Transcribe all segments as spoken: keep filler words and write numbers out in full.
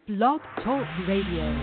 Blog Talk Radio.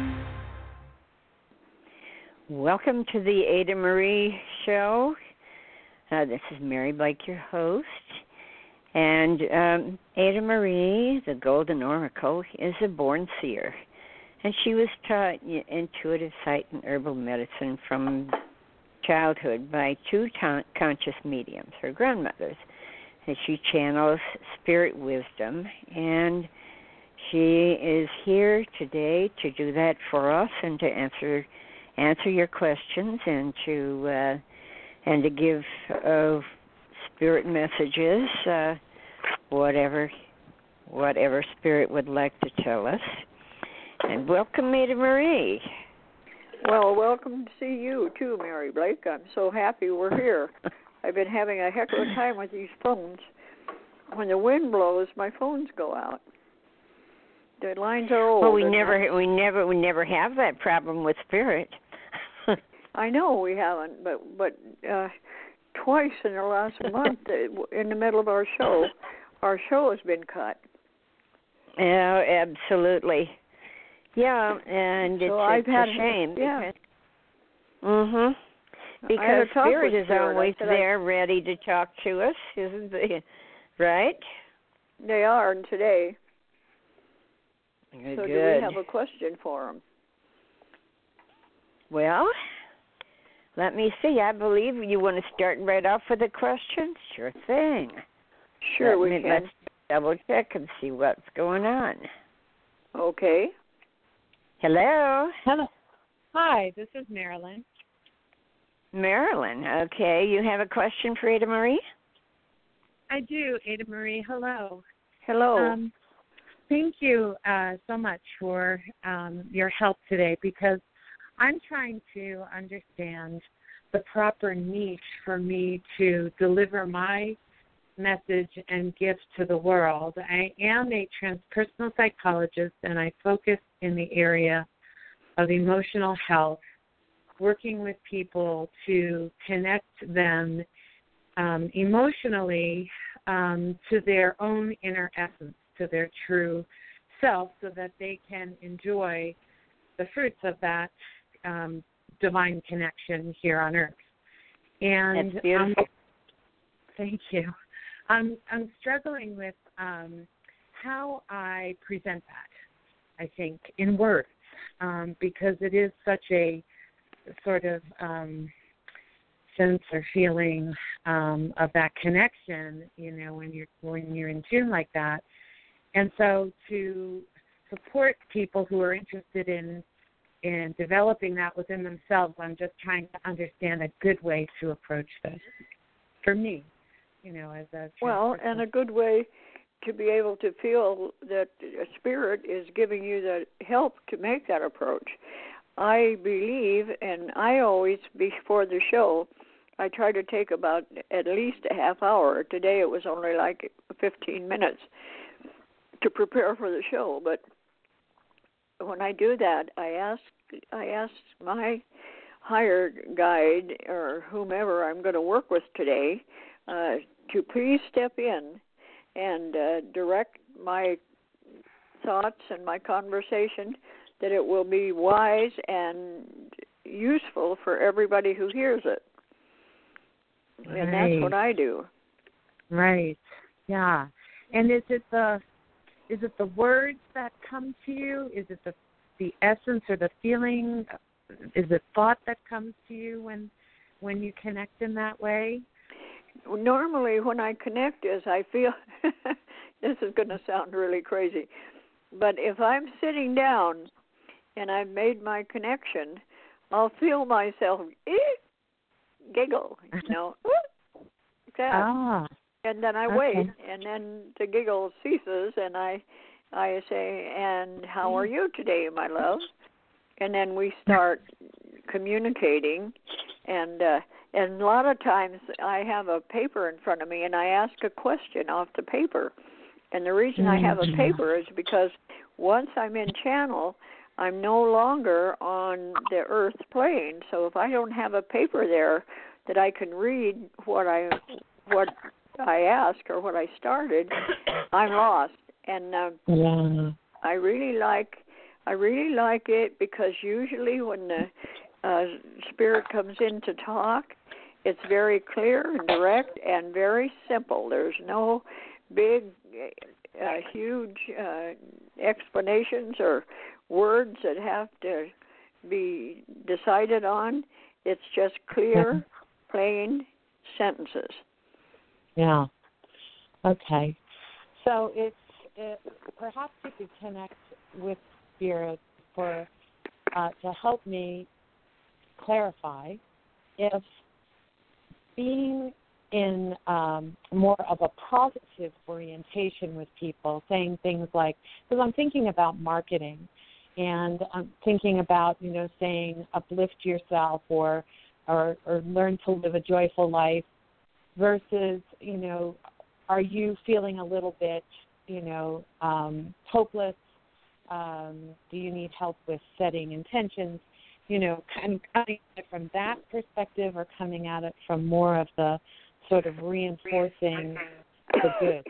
Welcome to the Ada Marie Show. Uh, this is Mary Blake, your host. And um, Ada Marie, the Golden Oracle, is a born seer. And she was taught intuitive sight and herbal medicine from childhood by two ta- conscious mediums, her grandmothers. And she channels spirit wisdom, and she is here today to do that for us and to answer answer your questions and to uh, and to give uh, spirit messages, uh, whatever whatever spirit would like to tell us. And welcome, Ada Marie. Well, welcome to see you too, Mary Blake. I'm so happy we're here. I've been having a heck of a time with these phones. When the wind blows, my phones go out. The lines are old. Well, we never, we never, we never have that problem with spirit. I know we haven't, but but uh, twice in the last month, in the middle of our show, our show has been cut. Yeah, absolutely. Yeah, and so it's, I've it's had, a shame. Yeah. Mhm. Because spirit is spirit. always said, there, I, ready to talk to us, isn't they? Right? They are, and today. Good. So do we have a question for them? Well, let me see. I believe you want to start right off with a question. Sure thing. Sure, let we me, can. Let's double check and see what's going on. Okay. Hello. Hello. Hi, this is Marilyn. Marilyn. Okay, you have a question for Ada Marie? I do, Ada Marie. Hello. Hello. Um, thank you uh, so much for um, your help today, because I'm trying to understand the proper niche for me to deliver my message and gift to the world. I am a transpersonal psychologist, and I focus in the area of emotional health, working with people to connect them um, emotionally um, to their own inner essence, to their true self, so that they can enjoy the fruits of that um, divine connection here on earth. And That's beautiful. Um, thank you. I'm I'm struggling with um, how I present that, I think, in words, um, because it is such a sort of um, sense or feeling um, of that connection, you know, when you're when you're in tune like that. And so to support people who are interested in in developing that within themselves, I'm just trying to understand a good way to approach this for me, you know, as a well, and a good way to be able to feel that a spirit is giving you the help to make that approach. I believe, and I always, before the show, I try to take about at least a half hour. Today it was only like fifteen minutes to prepare for the show, but when I do that, I ask I ask my hired guide or whomever I'm going to work with today uh, to please step in and uh, direct my thoughts and my conversation, that it will be wise and useful for everybody who hears it. Right. And that's what I do. Right. Yeah. And is it the is it the words that come to you? Is it the the essence or the feeling? Is it thought that comes to you when when you connect in that way? Normally when I connect is I feel, this is going to sound really crazy, but if I'm sitting down and I've made my connection, I'll feel myself eh, giggle, you know, like that. Ah, and then I okay. wait, and then the giggle ceases, and I I say, and how are you today, my love? And then we start communicating, and uh, and a lot of times I have a paper in front of me, and I ask a question off the paper. And the reason I have a paper is because once I'm in channel, I'm no longer on the earth plane. So if I don't have a paper there that I can read what I what I asked or what I started, I'm lost. And uh, yeah. I really like I really like it because usually when the uh, spirit comes in to talk, it's very clear and direct and very simple. There's no big, uh, huge uh, explanations or words that have to be decided on. It's just clear, plain sentences. Yeah. Okay. So it's it, perhaps you could connect with Spirit for uh, to help me clarify if being in um, more of a positive orientation with people, saying things like, because I'm thinking about marketing, and I'm thinking about, you know, saying uplift yourself or, or or learn to live a joyful life versus, you know, are you feeling a little bit, you know, um, hopeless? Um, do you need help with setting intentions? You know, kind of coming at it from that perspective or coming at it from more of the sort of reinforcing the good?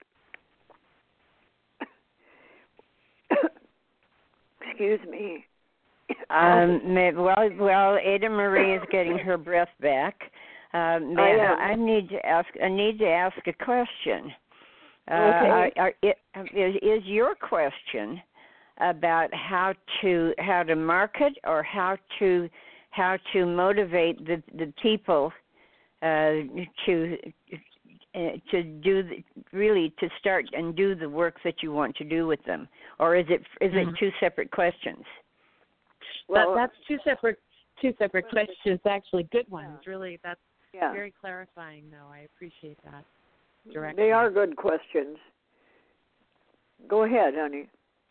Excuse me. Um, well, well, Ada Marie is getting her breath back. Um, may, I, I need to ask. I need to ask a question. Uh, Okay. are, are, it, is, is your question about how to how to market or how to how to motivate the the people uh, to uh, to do the, really to start and do the work that you want to do with them, or is it is Mm-hmm. it two separate questions? Well, that, that's two separate two separate questions. Actually, good ones. Really, that's yeah, very clarifying. Though I appreciate that direction. they are good questions. Go ahead, honey.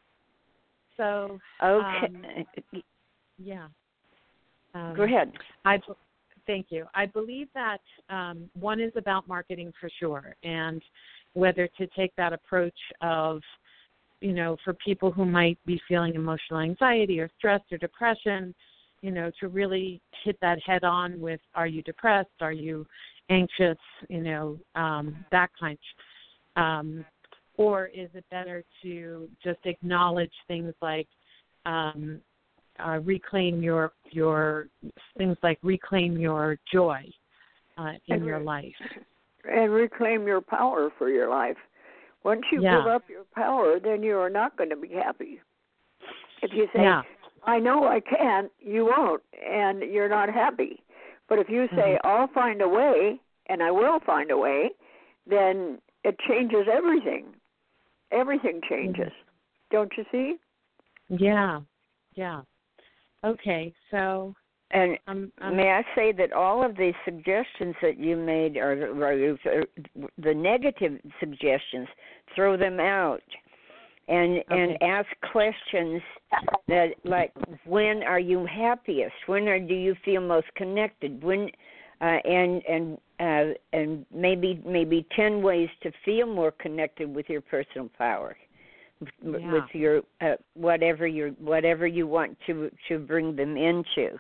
So, Okay, um, yeah. Um, go ahead. I thank you. I believe that um, one is about marketing for sure, and whether to take that approach of, you know, for people who might be feeling emotional anxiety or stress or depression, you know, to really hit that head on with, are you depressed? Are you anxious? You know, um, that kind. Um, or is it better to just acknowledge things like um, uh, reclaim your your things like reclaim your joy uh, in and your re- life, and reclaim your power for your life. Once you yeah. give up your power, then you are not going to be happy. If you say, Yeah. I know I can't, you won't, and you're not happy. But if you say, Mm-hmm. I'll find a way, and I will find a way, then it changes everything. Everything changes. Mm-hmm. Don't you see? Mm-hmm. Yeah, yeah. Okay, so And um, um, may I say that all of these suggestions that you made are, are, are the negative suggestions. Throw them out, and okay. and ask questions that like, when are you happiest? When are, do you feel most connected? When uh, and and uh, and maybe maybe ten ways to feel more connected with your personal power, Yeah. with your uh, whatever your whatever you want to to bring them into.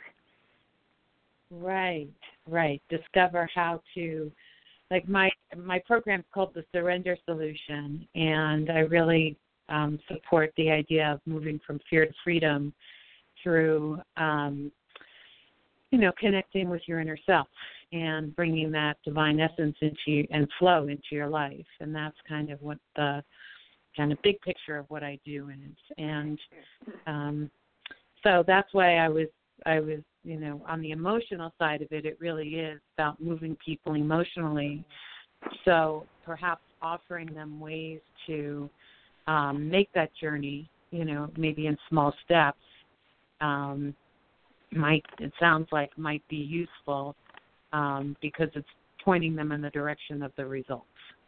Right, right. Discover how to, like my my program's called the Surrender Solution, and I really um, support the idea of moving from fear to freedom through, um, you know, connecting with your inner self and bringing that divine essence into you and flow into your life, and that's kind of what the kind of big picture of what I do is, and um, so that's why I was I was. You know, on the emotional side of it, it really is about moving people emotionally. So perhaps offering them ways to um, make that journey, you know, maybe in small steps, um, might, it sounds like might be useful um, because it's pointing them in the direction of the results.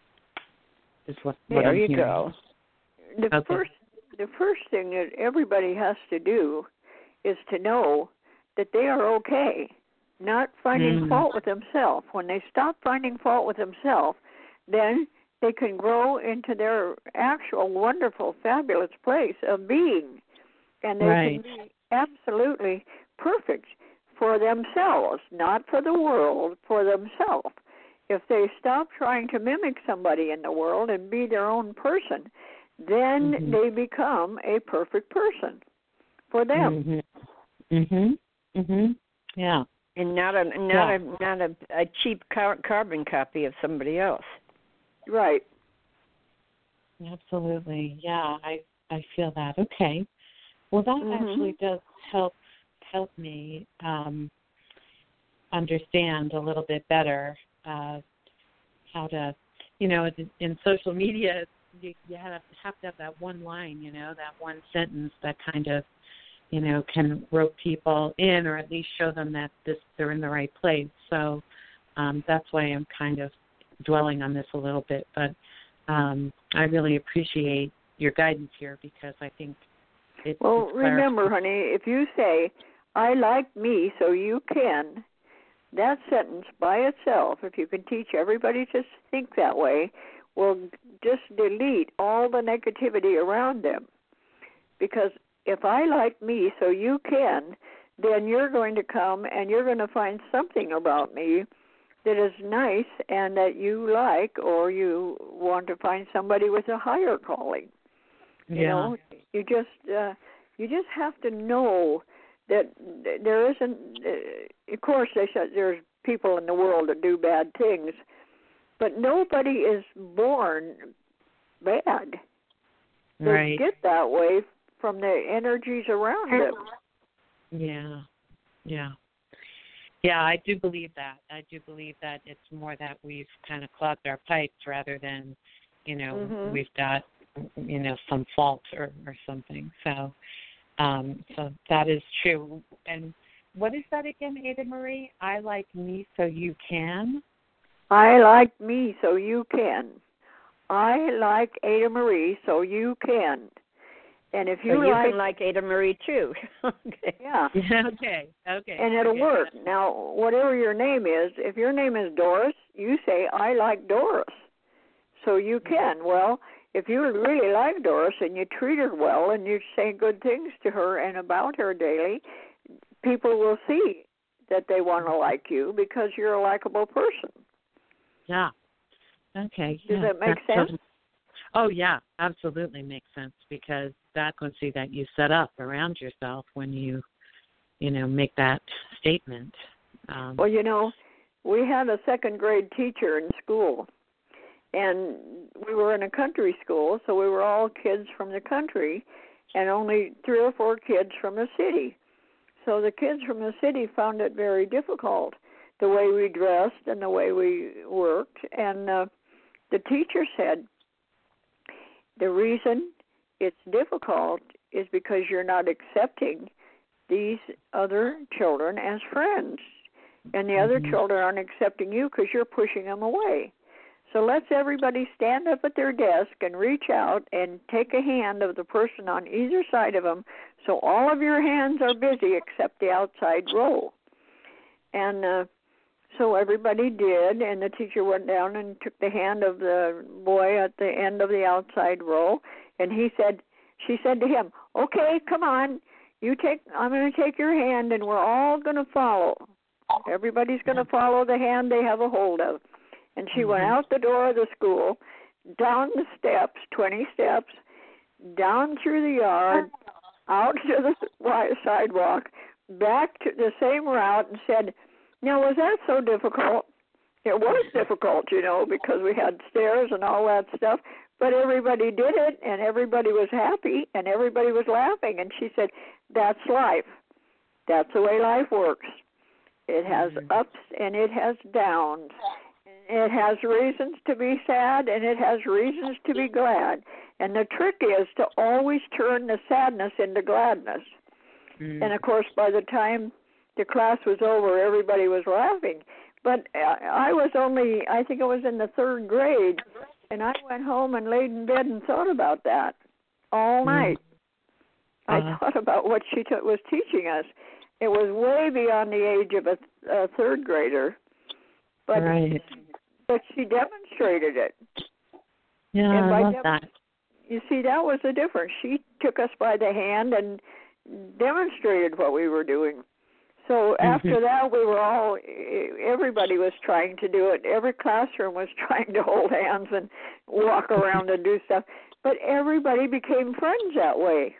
Is what, what There I'm you hearing. go. The Okay. first, the first thing that everybody has to do is to know that they are okay, not finding Mm. fault with themselves. When they stop finding fault with themselves, then they can grow into their actual wonderful, fabulous place of being. And they Right. can be absolutely perfect for themselves, not for the world, for themselves. If they stop trying to mimic somebody in the world and be their own person, then mm-hmm. they become a perfect person for them. Mhm. Mhm. Mhm. Yeah. And not a not yeah. a not a, a cheap car- carbon copy of somebody else. Right. Absolutely. Yeah, I I feel that. Okay. Well, that mm-hmm. actually does help help me um, understand a little bit better uh, how to, you know, in, in social media, you, you have, have to have that one line, you know, that one sentence that kind of, you know, can rope people in or at least show them that this they're in the right place. So um, that's why I'm kind of dwelling on this a little bit. But um, I really appreciate your guidance here because I think it, well, it's remember, honey, if you say, I like me so you can, that sentence by itself, if you can teach everybody to think that way, will just delete all the negativity around them. Because if I like me so you can, then you're going to come and you're going to find something about me that is nice and that you like, or you want to find somebody with a higher calling. You yeah. know, you just uh, you just have to know that there isn't. Uh, of course, they said there's people in the world that do bad things, but nobody is born bad. They Right. get that way from the energies around them. Yeah. Yeah. Yeah, I do believe that. I do believe that it's more that we've kind of clogged our pipes rather than, you know, mm-hmm. we've got, you know, some fault or, or something. So, um, so that is true. And what is that again, Ada Marie? I like me so you can? I like me so you can. I like Ada Marie so you can. And if you, so you like, can like Ada Marie too. Okay. Yeah. okay. Okay. And it'll okay. work. Now, whatever your name is, if your name is Doris, you say, I like Doris. So you can. Well, if you really like Doris and you treat her well and you say good things to her and about her daily, people will see that they want to like you because you're a likable person. Yeah. Okay. Does yeah, that make that sense? totally, oh, yeah, absolutely makes sense because that frequency that you set up around yourself when you, you know, make that statement. Um, well, you know, we had a second grade teacher in school, and we were in a country school, so we were all kids from the country and only three or four kids from the city. So the kids from the city found it very difficult, the way we dressed and the way we worked. And uh, the teacher said, the reason it's difficult is because you're not accepting these other children as friends. And the other mm-hmm. children aren't accepting you because you're pushing them away. So let's everybody stand up at their desk and reach out and take a hand of the person on either side of them so all of your hands are busy except the outside row. And uh, so everybody did, and the teacher went down and took the hand of the boy at the end of the outside row, and he said, she said to him, okay, come on, you take, I'm going to take your hand, and we're all going to follow. Everybody's going to follow the hand they have a hold of. And she mm-hmm. went out the door of the school, down the steps, twenty steps, down through the yard, out to the sidewalk, back to the same route, and said, now, was that so difficult? It was difficult, you know, because we had stairs and all that stuff, but everybody did it, and everybody was happy, and everybody was laughing. And she said, that's life. That's the way life works. It has mm-hmm. ups and it has downs. It has reasons to be sad, and it has reasons to be glad. And the trick is to always turn the sadness into gladness. Mm-hmm. And, of course, by the time the class was over, everybody was laughing. But I was only, I think I was in the third grade, and I went home and laid in bed and thought about that all night. Mm-hmm. Uh-huh. I thought about what she t- was teaching us. It was way beyond the age of a, a third grader, but right. but she demonstrated it. Yeah, and I love dem- that. You see, that was the difference. She took us by the hand and demonstrated what we were doing. So after mm-hmm. that, we were all, everybody was trying to do it. Every classroom was trying to hold hands and walk around and do stuff. but everybody became friends that way.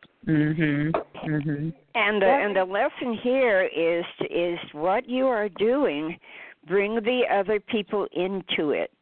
Mhm. Mhm. And the and the lesson here is is what you are doing, bring the other people into it.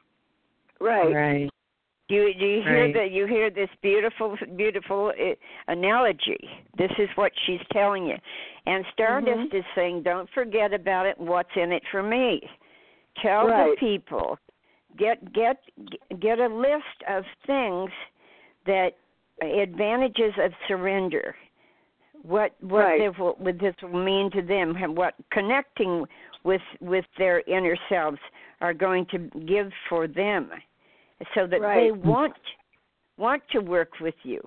Right. Right. Do you, do you hear Right. that? You hear this beautiful, beautiful uh, analogy. This is what she's telling you. And Stardust Mhm. is saying, don't forget about it. What's in it for me? Tell Right. the people. Get get get a list of things that advantages of surrender. What what Right. this will, what this will mean to them, and what connecting with with their inner selves are going to give for them, so that Right. they want want to work with you.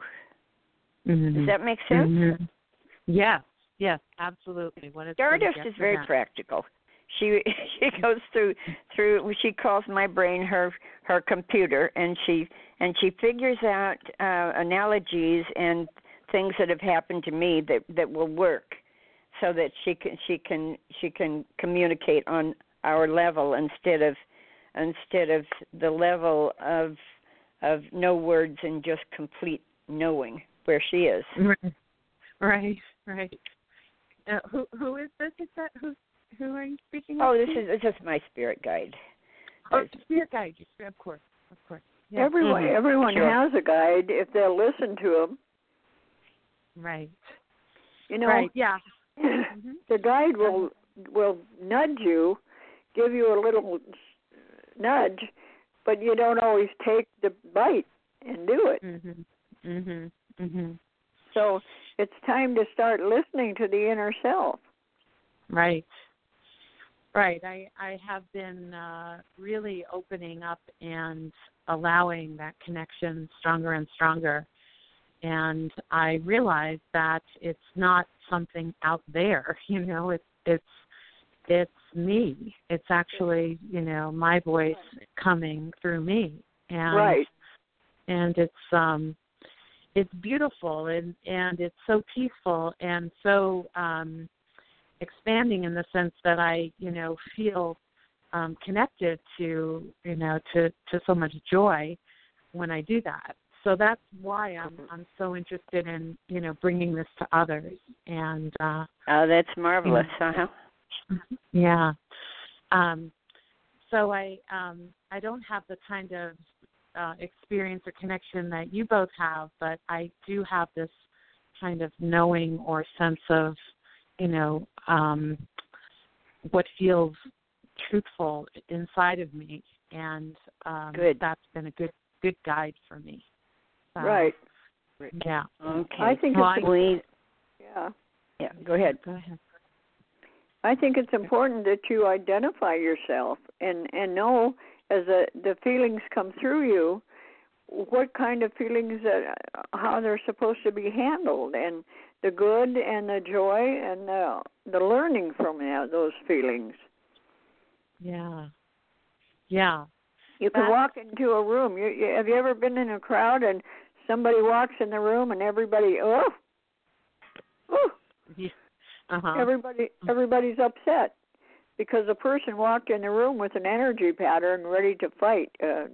Mhm. Does that make sense? Mhm. Yes. Yes. Absolutely. What it's gonna Stardust get is for very them. practical. She she goes through through. She calls my brain her her computer, and she and she figures out uh, analogies and things that have happened to me that that will work, so that she can she can she can communicate on our level instead of instead of the level of of no words and just complete knowing where she is. Right. Right. Right. Uh, who who is this? Is that who who are you speaking Oh, of? this is this is my spirit guide. Oh, spirit guide. Of course. Of course. Yeah. Everyone Mhm. everyone Sure. has a guide if they'll listen to him. Right. You know, Right. Yeah. Mhm. the guide will will nudge you, give you a little nudge, but you don't always take the bite and do it. Mhm. Mhm. Mhm. So it's time to start listening to the inner self. Right. Right. I I have been uh, really opening up and allowing that connection stronger and stronger. And I realized that it's not something out there, you know, it's it's it's me. It's actually, you know, my voice coming through me. And Right. and it's um it's beautiful and, and it's so peaceful and so um expanding in the sense that I, you know, feel um connected to, you know, to, to so much joy when I do that. So that's why I'm I'm so interested in, you know, bringing this to others. And uh, Oh, that's marvelous. Uh-huh. yeah, um, so I um, I don't have the kind of uh, experience or connection that you both have, but I do have this kind of knowing or sense of, you know, um, what feels truthful inside of me, and um, Good. that's been a good good guide for me. So, Right. Yeah. Okay. I think Well, it's I- we, yeah. yeah, go ahead. Go ahead. I think it's important that you identify yourself and and know as a, the feelings come through you, what kind of feelings that how they're supposed to be handled, and the good and the joy and the the learning from that, those feelings. Yeah. Yeah. You can That's- walk into a room. You, you, have you ever been in a crowd and somebody walks in the room and everybody oh, oh Yeah. Uh-huh. everybody everybody's upset because a person walked in the room with an energy pattern ready to fight. Uh,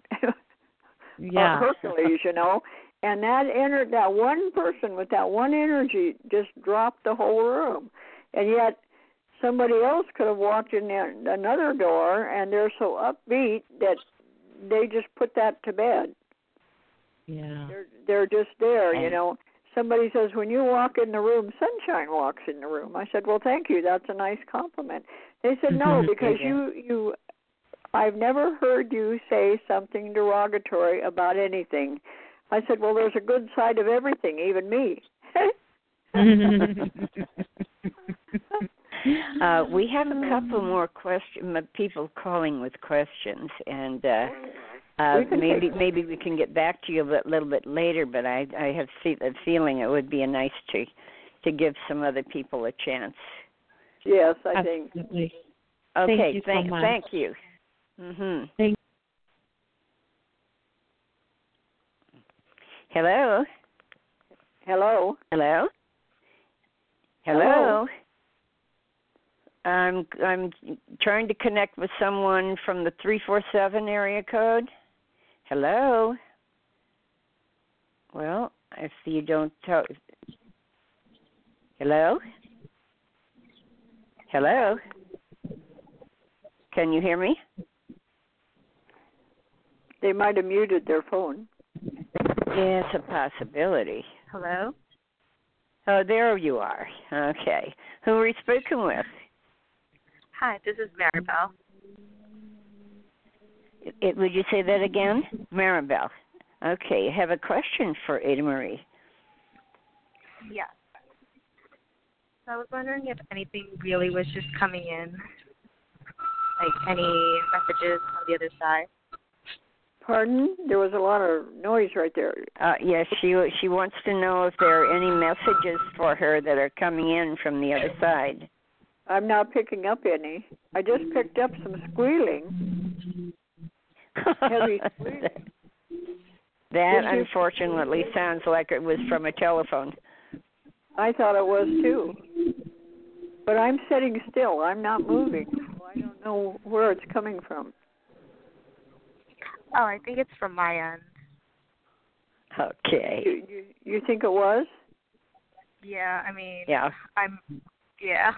Yeah. Hercules, you know, and that ener- that one person with that one energy just dropped the whole room, and yet somebody else could have walked in there, another door, and they're so upbeat that they just put that to bed. Yeah. They're they're just there, you And- know. Somebody says, when you walk in the room, sunshine walks in the room. I said, well, thank you. That's a nice compliment. They said, no, Mhm. because Yeah. you you. I've never heard you say something derogatory about anything. I said, well, there's a good side of everything, even me. Uh, we have a couple more question people calling with questions, and uh, uh, We can maybe take- maybe we can get back to you a bit, little bit later. But I I have fe- a feeling it would be a nice to to give some other people a chance. Yes, I think. Absolutely. Okay, Thank you so thank much. thank you. Mhm. Thank- Hello. Hello. Hello. Hello. Hello. I'm I'm trying to connect with someone from the three four seven area code. Hello. Well, if you don't tell... Hello? Hello? Can you hear me? They might have muted their phone. Yeah, it's a possibility. Hello? Oh, there you are. Okay. Who are we speaking with? Hi, this is Maribel. It, it, would you say that again? Maribel. Okay. I have a question for Ada Marie. Yes. So I was wondering if anything really was just coming in, like any messages on the other side. Pardon? There was a lot of noise right there. Uh, yes, she she wants to know if there are any messages for her that are coming in from the other side. I'm not picking up any. I just picked up some squealing. Heavy squealing. That, unfortunately, sounds like it was from a telephone. I thought it was, too. But I'm sitting still. I'm not moving. So I don't know where it's coming from. Oh, I think it's from my end. Okay. You, you, you think it was? Yeah, I mean, yeah. I'm, yeah.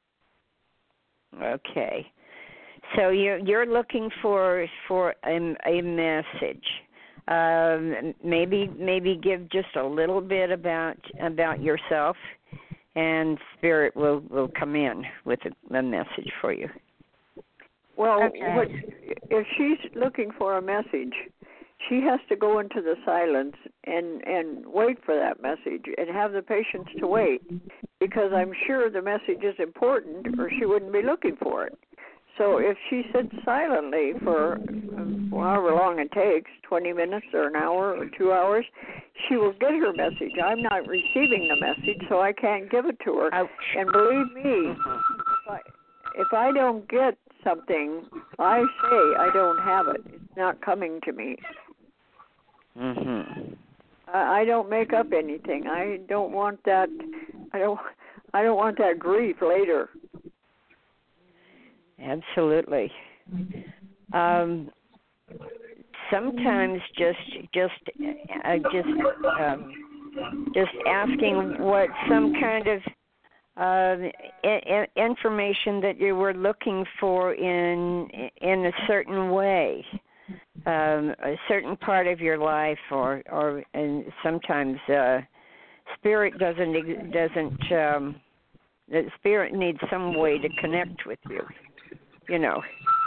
Okay. So you're you're looking for for a, a message. Um, maybe maybe give just a little bit about about yourself, and Spirit will, will come in with a, a message for you. Well, okay. what, if she's looking for a message, she has to go into the silence and, and wait for that message and have the patience to wait, because I'm sure the message is important or she wouldn't be looking for it. So if she sits silently for however long it takes, twenty minutes or an hour or two hours, she will get her message. I'm not receiving the message, so I can't give it to her. Ouch. And believe me, if I, if I don't get something, I say I don't have it. It's not coming to me. Mhm. I, I don't make up anything. I don't want that. I don't. I don't want that grief later. Absolutely. Um, sometimes just just uh, just um, just asking what some kind of uh, I- information that you were looking for in in a certain way, um, a certain part of your life, or or and sometimes uh, spirit doesn't doesn't um, the spirit needs some way to connect with you. You know.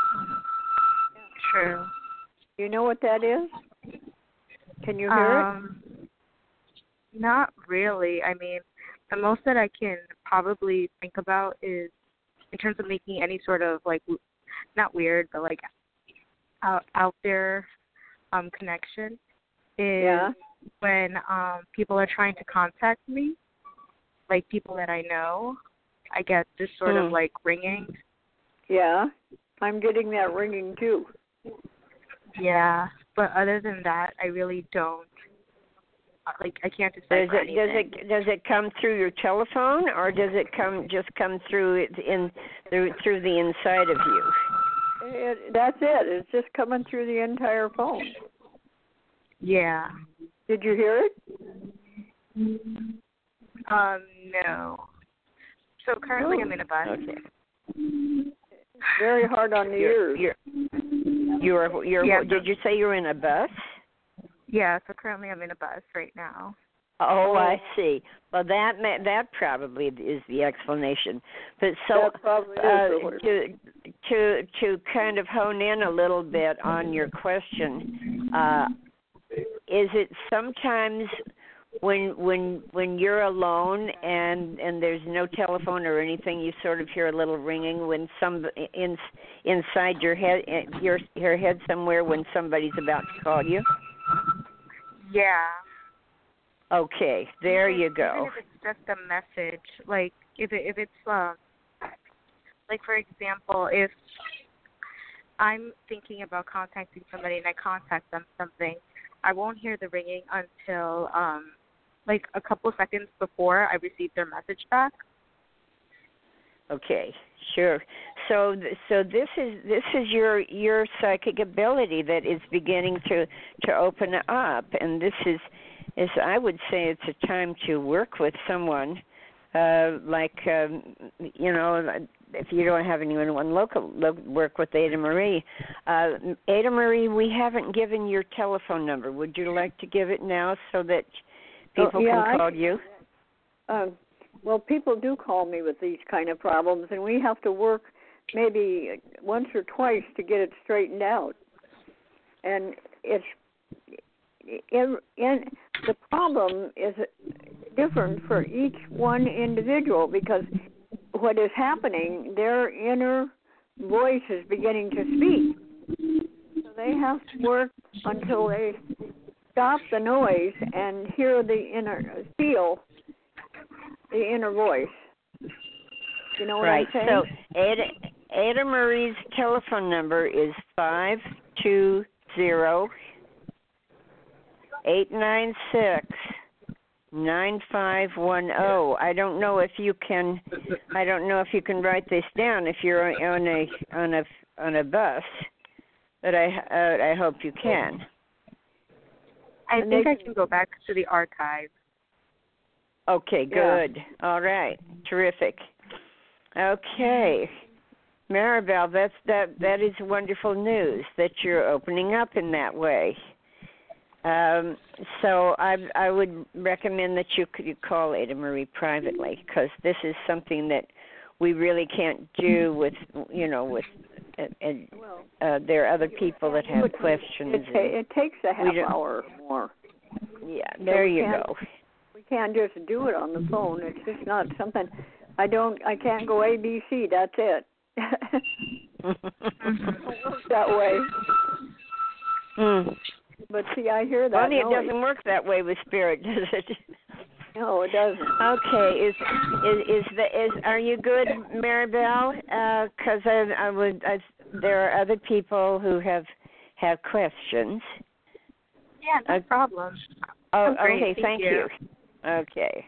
True. You know what that is? Can you hear um, it? Not really. I mean, the most that I can probably think about is in terms of making any sort of, like, not weird, but, like, out, out there um, connection is yeah. when um, people are trying to contact me, like people that I know. I get this sort hmm. of, like, ringing. Yeah, I'm getting that ringing too. Yeah, but other than that, I really don't. Like, I can't decide. Does it does it does it come through your telephone, or does it come just come through it in through through the inside of you? It, that's it. It's just coming through the entire phone. Yeah. Did you hear it? Um, no. So currently, oh. I'm in a bus. Okay. Very hard on the you're, ears. You're, you're, you're, yeah, did you say you're in a bus? Yeah, so currently I'm in a bus right now. Oh, I see. Well, that that probably is the explanation. But so that probably uh, is to to to kind of hone in a little bit on your question, uh, is it sometimes when when when you're alone and and there's no telephone or anything, you sort of hear a little ringing when some in inside your head your your head somewhere when somebody's about to call you? Yeah. Okay, there even, you go. Even if it's just a message, like if it if it's um like for example, if I'm thinking about contacting somebody and I contact them something, I won't hear the ringing until um like a couple seconds before I receive their message back. Okay, sure. So, so this is this is your your psychic ability that is beginning to to open up, and this is is I would say it's a time to work with someone, uh, like um, you know, if you don't have anyone local, lo- work with Ada Marie. Uh, Ada Marie, we haven't given your telephone number. Would you like to give it now so that people oh, yeah, can call I, you? Um, well, people do call me with these kind of problems, and we have to work maybe once or twice to get it straightened out. And it's in, in, the problem is different for each one individual, because what is happening, their inner voice is beginning to speak. So they have to work until they stop the noise and hear the inner, feel the inner voice. You know what right. I'm saying? So Ada, Ada Marie's telephone number is five two zero, eight nine six, nine five one zero. I don't know if you can. I don't know if you can write this down if you're on a on a on a bus, but I uh, I hope you can. I think I can go back to the archive. Okay, good. Yeah. All right, terrific. Okay, Maribel, that's that. That is wonderful news that you're opening up in that way. Um, so I I would recommend that you could you call Ada Marie privately, because this is something that we really can't do with you know with. And uh, there are other people that have questions. It, ta- it takes a half hour or more. Yeah, there so you go. We can't just do it on the phone. It's just not something. I don't. I can't go A B C. That's it. It works that way. Mm. But see, I hear that. Only it noise. doesn't work that way with spirit, does it? No, it doesn't. Okay, is is is the is are you good, Maribel? Because uh, I, I would. I, there are other people who have have questions. Yeah, no uh, problem. Oh, great, okay. thank, Thank you. you. Okay.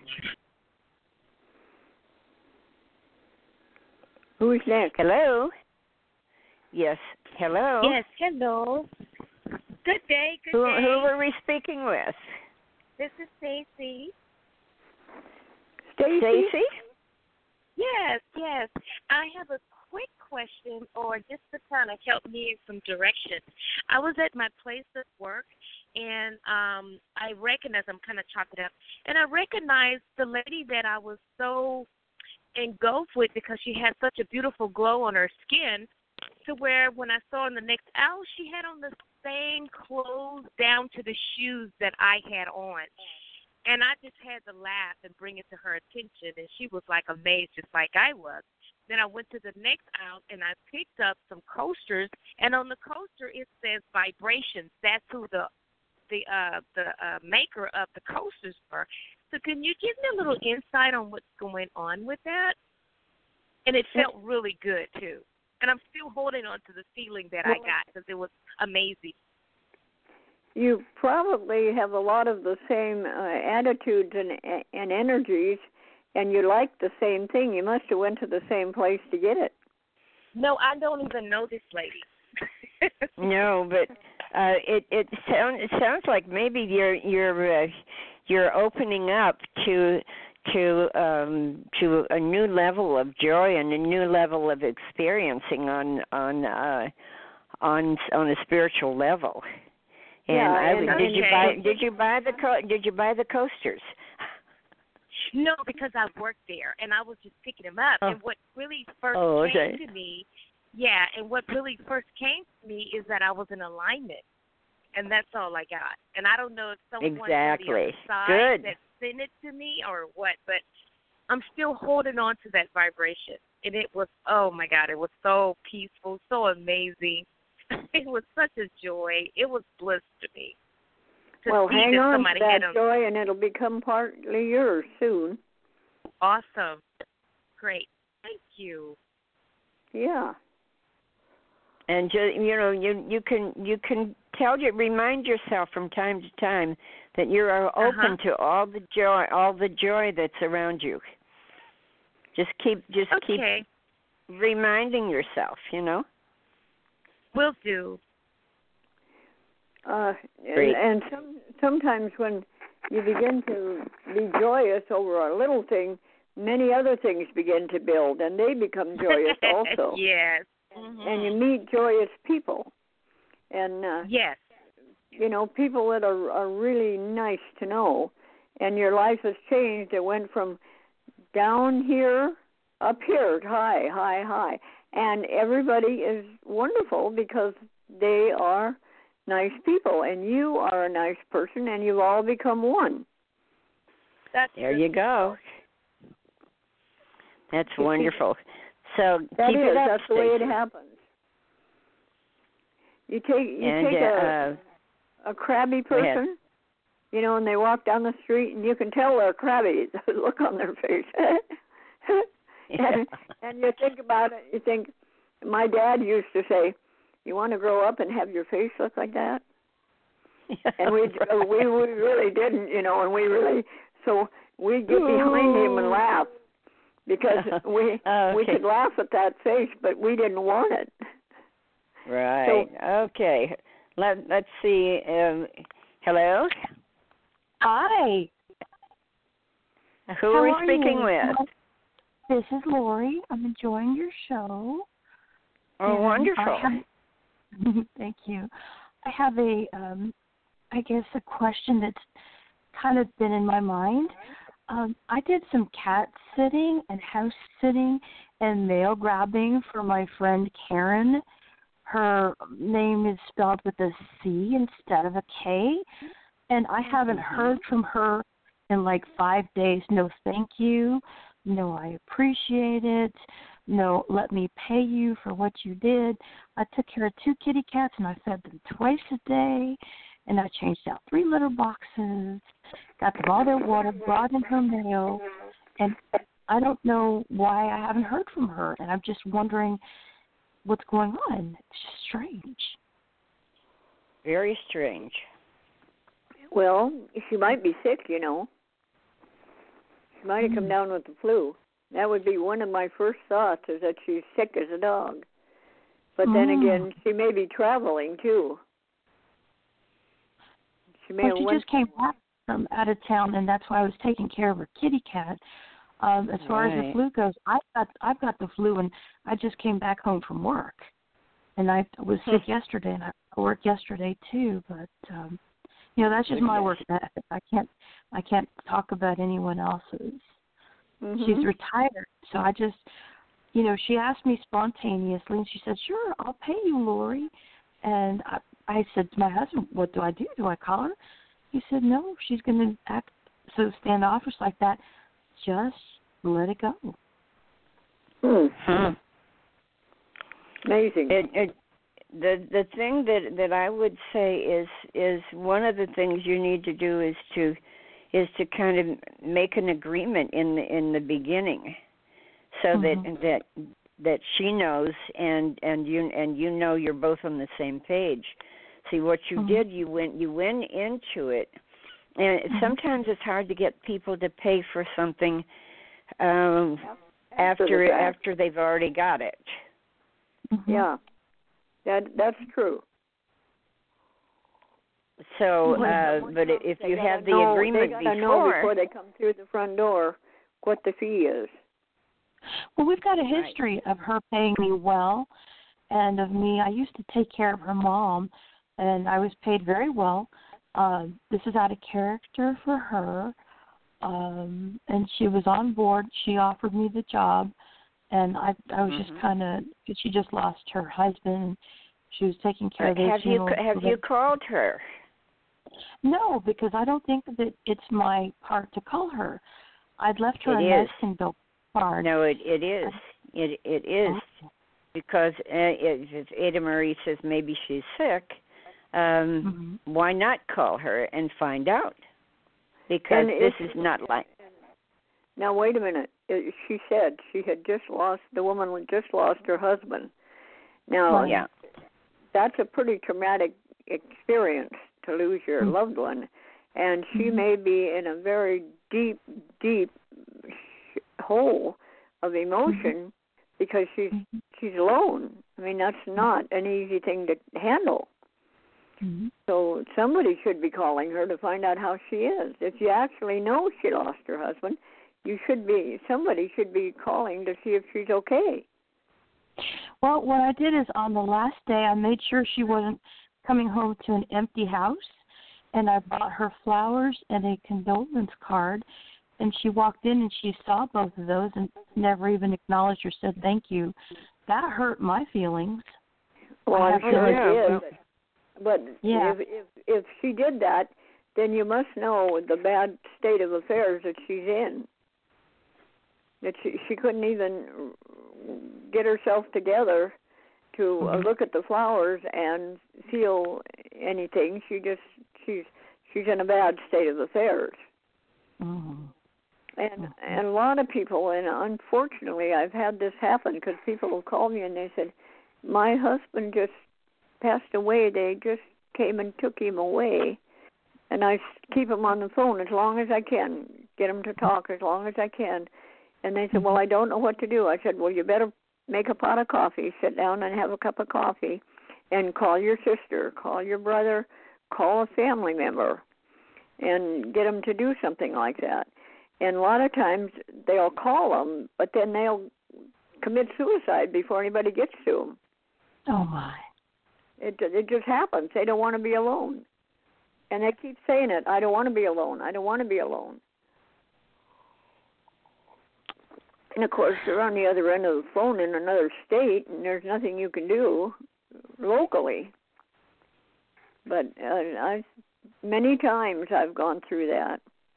Who's next? Hello. Yes. Hello. Yes. Hello. Good day. Good who, day. Who were we speaking with? This is Stacy. Stacy? Yes, yes. I have a quick question, or just to kind of help me in some direction. I was at my place of work, and um, I recognized, I'm kind of chopping it up, and I recognized the lady that I was so engulfed with because she had such a beautiful glow on her skin, to where when I saw her in the next hour, she had on the same clothes down to the shoes that I had on. And I just had to laugh and bring it to her attention, and she was like amazed, just like I was. Then I went to the next aisle, and I picked up some coasters, and on the coaster it says vibrations. That's who the the uh, the uh, maker of the coasters were. So can you give me a little insight on what's going on with that? And it felt really good too. And I'm still holding on to the feeling that I got because it was amazing. You probably have a lot of the same uh, attitudes and and energies, and you like the same thing. You must have went to the same place to get it. No, I don't even know this lady. No, but uh, it it sounds it sounds like maybe you're you're uh, you're opening up to to um, to a new level of joy and a new level of experiencing on on uh, on on a spiritual level. And yeah, I and, did and, you buy did you buy the co- did you buy the coasters? No, because I worked there and I was just picking them up. Oh. And what really first oh, okay. came to me, yeah, and what really first came to me is that I was in alignment, and that's all I got. And I don't know if someone exactly. on the other side Good. that sent it to me or what, but I'm still holding on to that vibration. And it was, oh my God, it was so peaceful, so amazing. It was such a joy. It was bliss to me. To well, see hang that on somebody to had that a, joy, and it'll become partly yours soon. Awesome. Great. Thank you. Yeah. And just, you know, you you can you can tell you remind yourself from time to time that you are open uh-huh. to all the joy, all the joy that's around you. Just keep just okay. keep reminding yourself, you know. Will do. Uh, Great. and and some, sometimes when you begin to be joyous over a little thing, many other things begin to build, and they become joyous also. Yes. And, Mm-hmm. and you meet joyous people. And, uh, yes. you know, people that are, are really nice to know. And your life has changed. It went from down here, up here, high, high, high. And everybody is wonderful because they are nice people. And you are a nice person, and you've all become one. That's there you go. That's wonderful. So that keep is, it up, that's the way it happens. You take you and, take a uh, a crabby person, you know, and they walk down the street, and you can tell they're crabby. The look on their face. and, and you think about it. You think, my dad used to say, "You want to grow up and have your face look like that?" And we right. we we really didn't, you know, and we really so we get behind him and laugh because we okay. we could laugh at that face, but we didn't want it. Right. So, okay. Let Let's see. Um, hello. Hi. Who How are we are speaking you? with? This is Lori. I'm enjoying your show. Oh, and wonderful. I have, thank you. I have a, um, I guess, a question that's kind of been in my mind. Um, I did some cat sitting and house sitting and mail grabbing for my friend Karen. Her name is spelled with a C instead of a K, and I haven't mm-hmm. heard from her in like five days. No, thank you. No, I appreciate it. No, let me pay you for what you did. I took care of two kitty cats, and I fed them twice a day, and I changed out three litter boxes, got them all their water, brought in her mail, and I don't know why I haven't heard from her, and I'm just wondering what's going on. It's just strange. Very strange. Well, she might be sick, you know. She might have mm. come down with the flu. That would be one of my first thoughts, is that she's sick as a dog. But mm. then again, she may be traveling, too. She may well, have she went just came back from out of town, and that's why I was taking care of her kitty cat. Um, as far right. as the flu goes, I've got, I've got the flu, and I just came back home from work. And I was sick yesterday, and I worked yesterday, too. But, um, you know, that's just my work ethic. I can't, I can't talk about anyone else's. Mm-hmm. She's retired, so I just, you know, she asked me spontaneously, and she said, "Sure, I'll pay you, Lori." And I, I said to my husband, "What do I do? Do I call her?" He said, "No, she's going to act so standoffish like that. Just let it go." Hmm. Amazing. It, it, the the thing that that I would say is is one of the things you need to do is to is to kind of make an agreement in the in the beginning, so mm-hmm. that that that she knows and and you and you know you're both on the same page. See, what you mm-hmm. did, you went you went into it, and mm-hmm. sometimes it's hard to get people to pay for something um, after after, the after they've already got it. Mm-hmm. Yeah, that that's true. So, uh, but if you have the know, agreement they before, know before they come through the front door what the fee is. Well, we've got a history right. of her paying me well, and of me. I used to take care of her mom, and I was paid very well. Uh, this is out of character for her, um, and she was on board. She offered me the job, and I, I was mm-hmm. just kind of. She just lost her husband. And she was taking care of the Have you have you called her? No, because I don't think that it's my part to call her. I'd left her it a is. Mexican bill card. No, it it is. It it is okay. Because uh, if Ada Marie says maybe she's sick, um, mm-hmm. why not call her and find out? Because and this is not like. Now wait a minute. She said she had just lost the woman had just lost her husband. Now, yeah. that's a pretty traumatic experience to lose your mm-hmm. loved one, and she mm-hmm. may be in a very deep, deep hole of emotion mm-hmm. because she's mm-hmm. she's alone. I mean, that's not an easy thing to handle. Mm-hmm. So somebody should be calling her to find out how she is. If you actually know she lost her husband, you should be, somebody should be calling to see if she's okay. Well, what I did is on the last day, I made sure she wasn't coming home to an empty house, and I bought her flowers and a condolence card, and she walked in and she saw both of those and never even acknowledged or said thank you. That hurt my feelings. Well, I'm sure yeah. it did. But Yeah. if, if if she did that, then you must know the bad state of affairs that she's in. That she she couldn't even get herself together to uh, Mm-hmm. look at the flowers and feel anything. She just she's she's in a bad state of affairs. Mm-hmm. And and a lot of people, and unfortunately, I've had this happen because people will call me and they said, my husband just passed away. They just came and took him away, and I keep him on the phone as long as I can, get him to talk as long as I can. And they said, well, I don't know what to do. I said, well, you better make a pot of coffee, sit down and have a cup of coffee, and call your sister, call your brother, call a family member, and get them to do something like that. And a lot of times they'll call them, but then they'll commit suicide before anybody gets to them. Oh, my. It it just happens. They don't want to be alone. And they keep saying it, I don't want to be alone. I don't want to be alone. And, of course, they're on the other end of the phone in another state, and there's nothing you can do locally. But uh, I, many times I've gone through that.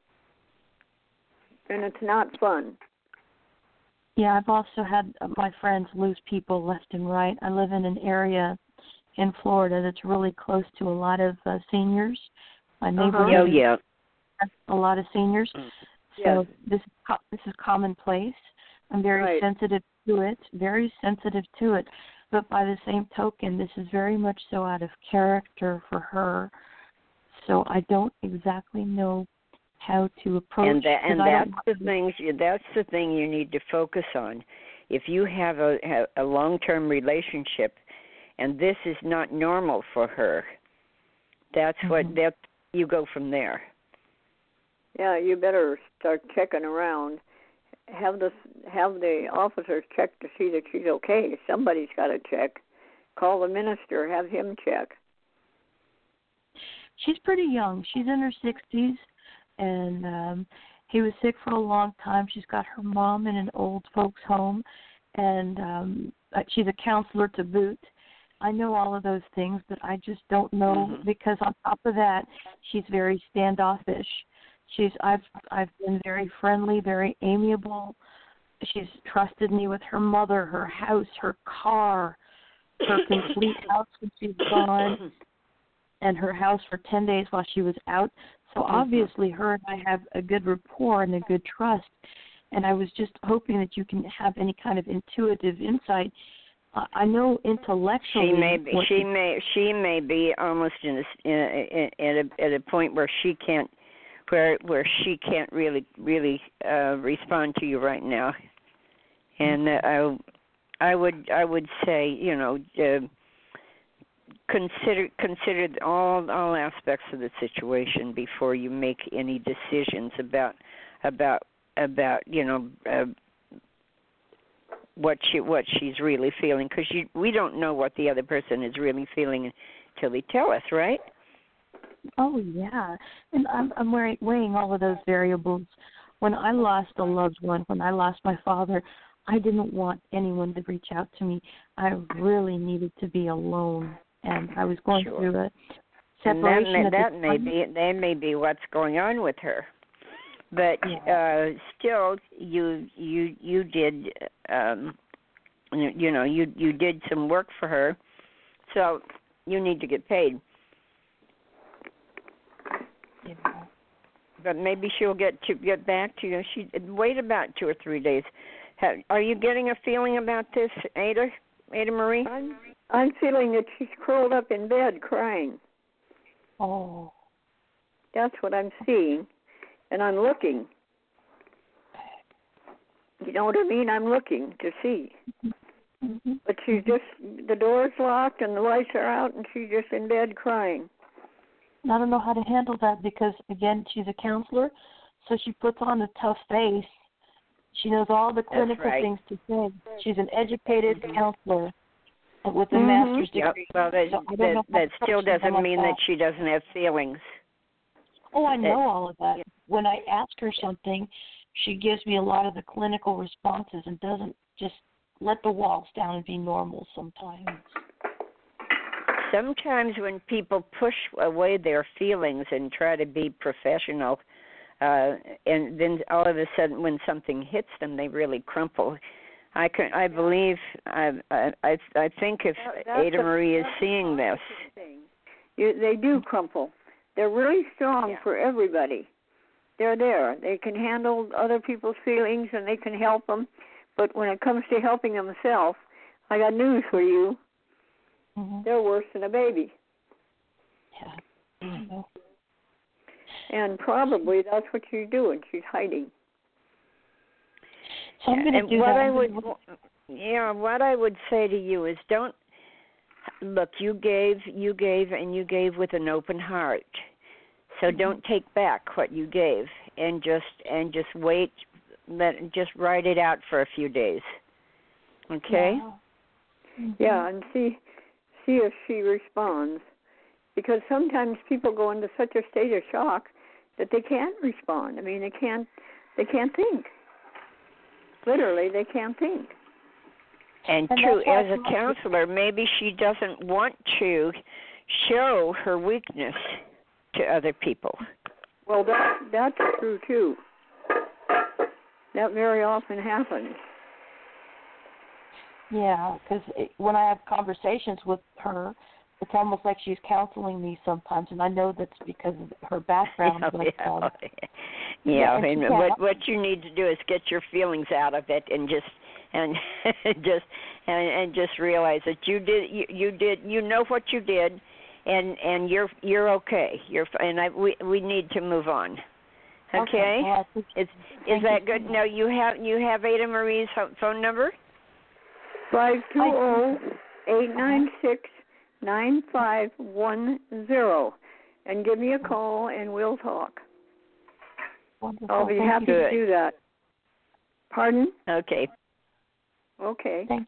And it's not fun. Yeah, I've also had my friends lose people left and right. I live in an area in Florida that's really close to a lot of uh, seniors. My neighborhood Oh, yeah. has a lot of seniors. Yes. So this is co- this is commonplace. I'm very Right. sensitive to it, very sensitive to it. But by the same token, this is very much so out of character for her. So I don't exactly know how to approach. And that, and I that's don't- the things. That's the thing you need to focus on. If you have a have a long-term relationship, and this is not normal for her, that's Mhm. what that you go from there. Yeah, you better start checking around. Have the have the officers check to see that she's okay. Somebody's got to check. Call the minister. Have him check. She's pretty young. She's in her sixties, and um, he was sick for a long time. She's got her mom in an old folks' home, and um, she's a counselor to boot. I know all of those things, but I just don't know Mhm. because on top of that, she's very standoffish. She's I've I've been very friendly, very amiable. She's trusted me with her mother, her house, her car, her complete house when she's gone, and her house for ten days while she was out. So obviously her and I have a good rapport and a good trust. And I was just hoping that you can have any kind of intuitive insight. Uh, I know intellectually. She may be. what She you- may. She may be almost in a, in, in, at a at a point where she can't, where where she can't really really uh, respond to you right now. And uh, I, I would I would say you know uh, consider consider all all aspects of the situation before you make any decisions about about about you know. Uh, what she what she's really feeling, because we don't know what the other person is really feeling until they tell us, right? Oh yeah, and I'm I'm weighing, weighing all of those variables. When I lost a loved one, when I lost my father, I didn't want anyone to reach out to me. I really needed to be alone, and I was going Sure. through a And separation. that may, at the that may time. be that may be what's going on with her. But uh, still, you you you did um, you know you you did some work for her, so you need to get paid. Yeah. But maybe she'll get to get back to you. She wait about two or three days. Have, are you getting a feeling about this, Ada? Ada Marie? I'm I'm feeling that she's curled up in bed crying. Oh. That's what I'm seeing, and I'm looking. You know what I mean? I'm looking to see. Mm-hmm. But she's just, the door's locked and the lights are out and she's just in bed crying. I don't know how to handle that because, again, she's a counselor, so she puts on a tough face. She knows all the clinical right. things to say. She's an educated Mm-hmm. counselor with a Mm-hmm. master's Yep. degree. Well, that, So I don't that, know how that to still approach something doesn't like mean that she doesn't have feelings. Oh, I know that- all of that. When I ask her something, she gives me a lot of the clinical responses and doesn't just let the walls down and be normal sometimes. Sometimes when people push away their feelings and try to be professional, uh, and then all of a sudden when something hits them, they really crumple. I can, I believe, I, I, I think if That- Ada a- Marie is that's a seeing this, positive thing. You, they do crumple. They're really strong Yeah. for everybody. They're there. They can handle other people's feelings and they can help them. But when it comes to helping themselves, I got news for you. Mm-hmm. They're worse than a baby. Yeah. I know. And probably that's what she's doing. She's hiding. So I'm going to and do what that. I I'm would, gonna- yeah, what I would say to you is don't look. You gave, you gave, and you gave with an open heart. So Mm-hmm. don't take back what you gave, and just and just wait. Let just write it out for a few days. Okay. Yeah. Mm-hmm. Yeah, and see see if she responds. Because sometimes people go into such a state of shock that they can't respond. I mean, they can't they can't think. Literally, they can't think. And, And true, that's why as a it's not- counselor, maybe she doesn't want to show her weakness to other people. Well, that that's true too. That very often happens. Yeah, because when I have conversations with her, it's almost like she's counseling me sometimes, and I know that's because of her background. yeah, but, yeah, um, yeah, yeah, and and she what can't- what you need to do is get your feelings out of it, and just and just and, and just realize that you did you, you did you know what you did, and and you're you're okay. You're and I we we need to move on. Okay, well, I appreciate- is is thank you that so good? much. No, you have you have Ada Marie's phone number. Five two zero eight nine six nine five one zero, and give me a call and we'll talk. Wonderful. I'll be Thank happy you. to do that. Pardon? Okay. Okay. Thank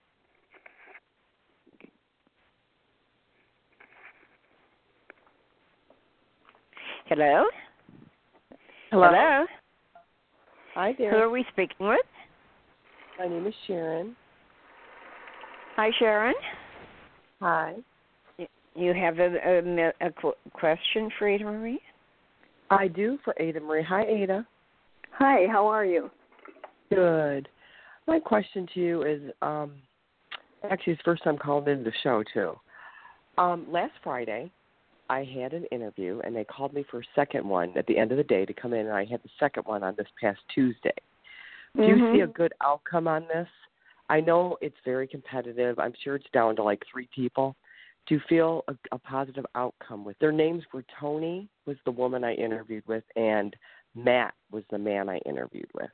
Hello. Hello. Hello. Hi Who there. are we speaking with? My name is Sharon. Hi, Sharon. Hi. You have a, a, a qu- question for Ada Marie? I do for Ada Marie. Hi, Ada. Hi, how are you? Good. My question to you is, um, actually, it's the first time calling into the show, too. Um, last Friday, I had an interview, and they called me for a second one at the end of the day to come in, and I had the second one on this past Tuesday. Do you Mhm. see a good outcome on this? I know it's very competitive. I'm sure it's down to like three people. Do you feel a, a positive outcome with their names were Tony was the woman I interviewed with, and Matt was the man I interviewed with.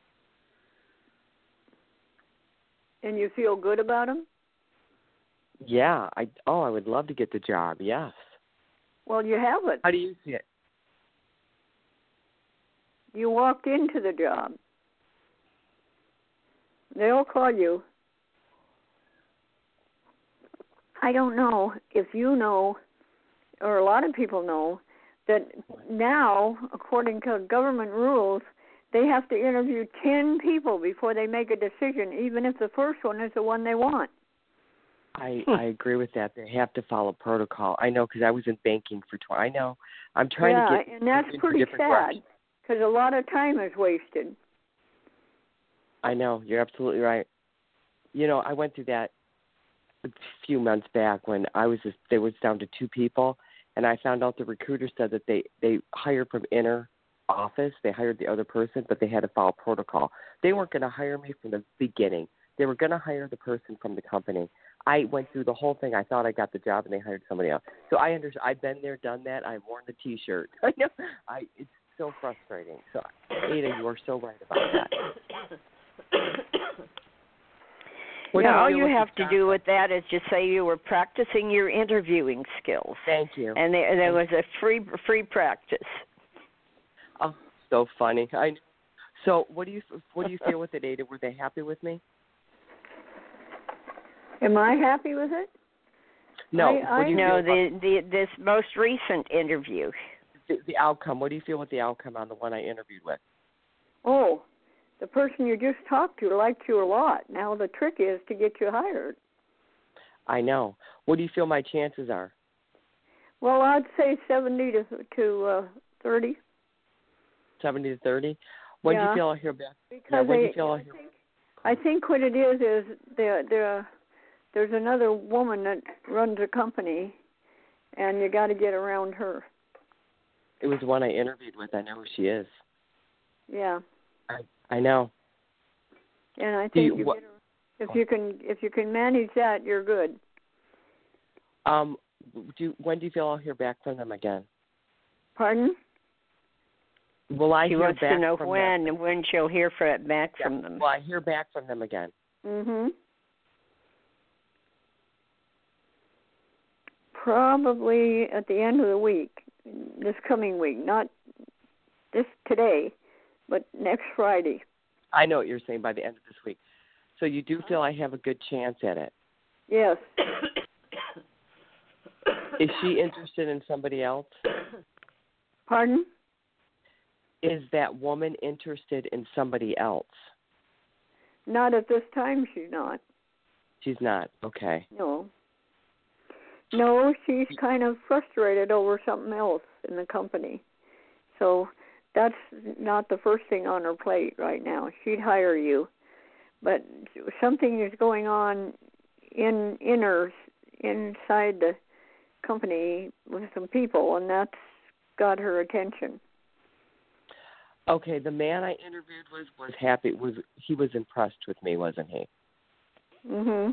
And you feel good about them? Yeah, I oh I would love to get the job. Yes. Well, you have it. How do you see it? You walked into the job. They'll call you. I don't know if you know, or a lot of people know, that now, according to government rules, they have to interview ten people before they make a decision, even if the first one is the one they want. I, I agree with that. They have to follow protocol. I know because I was in banking for twenty. I know. I'm trying yeah, to get and that's into pretty different sad directions. because a lot of time is wasted. I know. You're absolutely right. You know, I went through that a few months back when I was just, they was down to two people, and I found out the recruiter said that they, they hired from inner office. They hired the other person, but they had to follow protocol. They weren't going to hire me from the beginning. They were going to hire the person from the company. I went through the whole thing. I thought I got the job, and they hired somebody else. So I understand. I've been there, done that. I've worn the T-shirt. I know. I it's so frustrating. So Ada, you are so right about that. What yeah, do all feel you with have the to do with that is just say you were practicing your interviewing skills. Thank you. And there, there was a free free practice. Oh, so funny. I. So, what do you what do you feel with it, Ada? Were they happy with me? Am I happy with it? No. I, what do you no, feel the, about the this most recent interview. the, the outcome? What do you feel with the outcome on the one I interviewed with? Oh, the person you just talked to liked you a lot. Now the trick is to get you hired. I know. What do you feel my chances are? Well, I'd say seventy to to uh, thirty. Seventy to thirty. When yeah. do you feel I'll hear back? Because yeah, when I, do you feel I'll hear? I think what it is is there there there's another woman that runs a company, and you got to get around her. It was the one I interviewed with. I know who she is. Yeah. I I know. And I think Do you, you wh- get her, if you can if you can manage that, you're good. Um, do when do you feel I'll hear back from them again? Pardon? Will I she hear wants back to know from when them? when she'll hear for it back yeah. from them. Will I hear back from them again? Mhm. Probably at the end of the week, this coming week, not this today, but next Friday. I know what you're saying, by the end of this week. So you do feel I have a good chance at it? Yes. Is she interested in somebody else? Pardon? Is that woman interested in somebody else? Not at this time, she's not. She's not. Okay. No. No, she's kind of frustrated over something else in the company. So that's not the first thing on her plate right now. She'd hire you. But something is going on in in her, inside the company with some people, and that's got her attention. Okay, the man I interviewed was was happy. Was he was impressed with me, wasn't he? Mhm.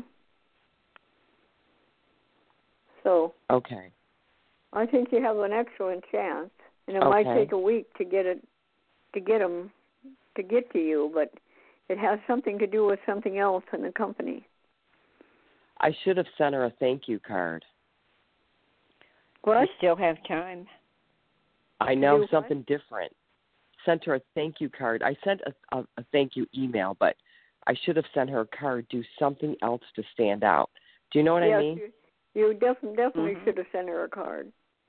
So. Okay. I think you have an excellent chance, and it okay. might take a week to get it to get them to get to you, but it has something to do with something else in the company. I should have sent her a thank you card. Well, I still have time. I know do something what? different. Sent her a thank you card. I sent a, a, a thank you email, but I should have sent her a card. Do something else to stand out. Do you know what yes, I mean? You, you def- definitely mm-hmm. should have sent her a card.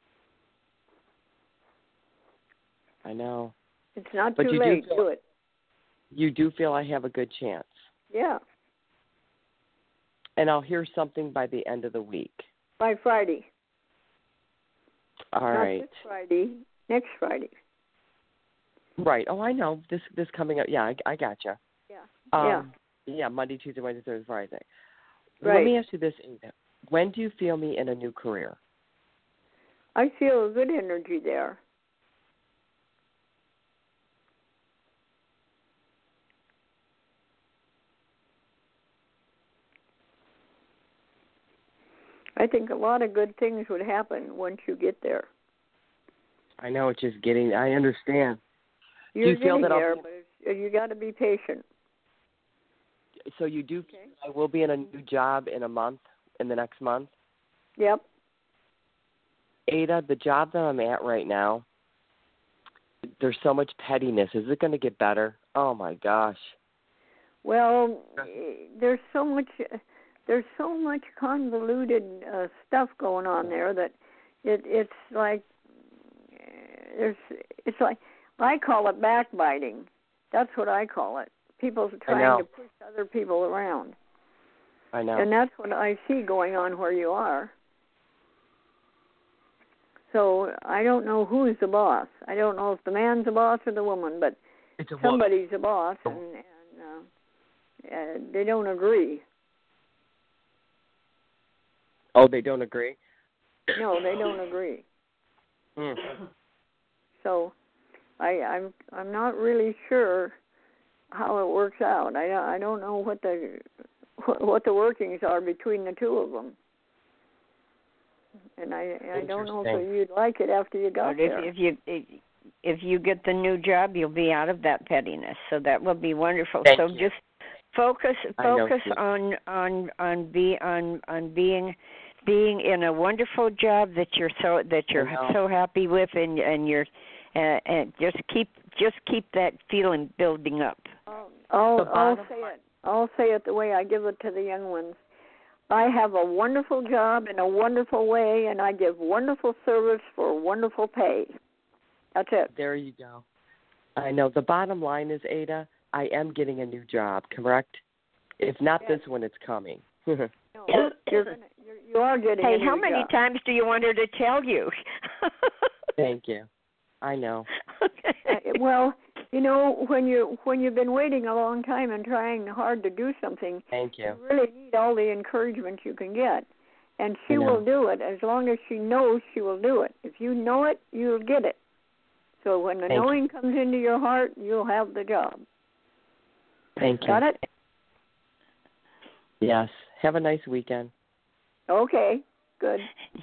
I know. It's not but too you late. Do, feel, do it. You do feel I have a good chance. Yeah. And I'll hear something by the end of the week. By Friday. All not right. this Friday. Next Friday. Right. Oh, I know. This this coming up. Yeah, I, I gotcha. Yeah. Um, yeah. Yeah, Monday, Tuesday, Wednesday, Thursday, Friday. Right. Let me ask you this, Ada. When do you feel me in a new career? I feel a good energy there. I think a lot of good things would happen once you get there. I know, it's just getting, I understand. You're do you feel getting that there, I'll, but it's, you got to be patient. So you do okay. I will be in a new job in a month, in the next month? Yep. Ada, the job that I'm at right now, there's so much pettiness. Is it going to get better? Oh, my gosh. Well, there's so much... There's so much convoluted uh, stuff going on there that it, it's like there's it's like I call it backbiting. That's what I call it. People trying to push other people around. I know. And that's what I see going on where you are. So I don't know who's the boss. I don't know if the man's the boss or the woman, but it's a somebody's the boss, oh. and, and uh, uh, they don't agree. Oh, they don't agree? No, they don't agree. Mm. So, I, I'm I'm not really sure how it works out. I I don't know what the what the workings are between the two of them, and I I don't know if you'd like it after you got but if, there. If you if, if you get the new job, you'll be out of that pettiness. So that will be wonderful. Thank so you. just focus focus know. on on on be on on being being in a wonderful job that you're so that you're so happy with, and and you're uh, and just keep just keep that feeling building up. I'll I'll say it. I'll say it the way I give it to the young ones. I have a wonderful job in a wonderful way, and I give wonderful service for wonderful pay. That's it. There you go. I know. The bottom line is, Ada, I am getting a new job, correct? If not yes. this one, it's coming. no, you're, you're, you are getting hey, a new how many job. times do you want her to tell you? Thank you. I know. Okay. Uh, well, you know, when you when you've been waiting a long time and trying hard to do something, Thank you. you really need all the encouragement you can get. And she I know. will do it as long as she knows she will do it. If you know it, you'll get it. So when the Thank knowing you. comes into your heart, you'll have the job. Thank you. Got it? Yes. Have a nice weekend. Okay, good.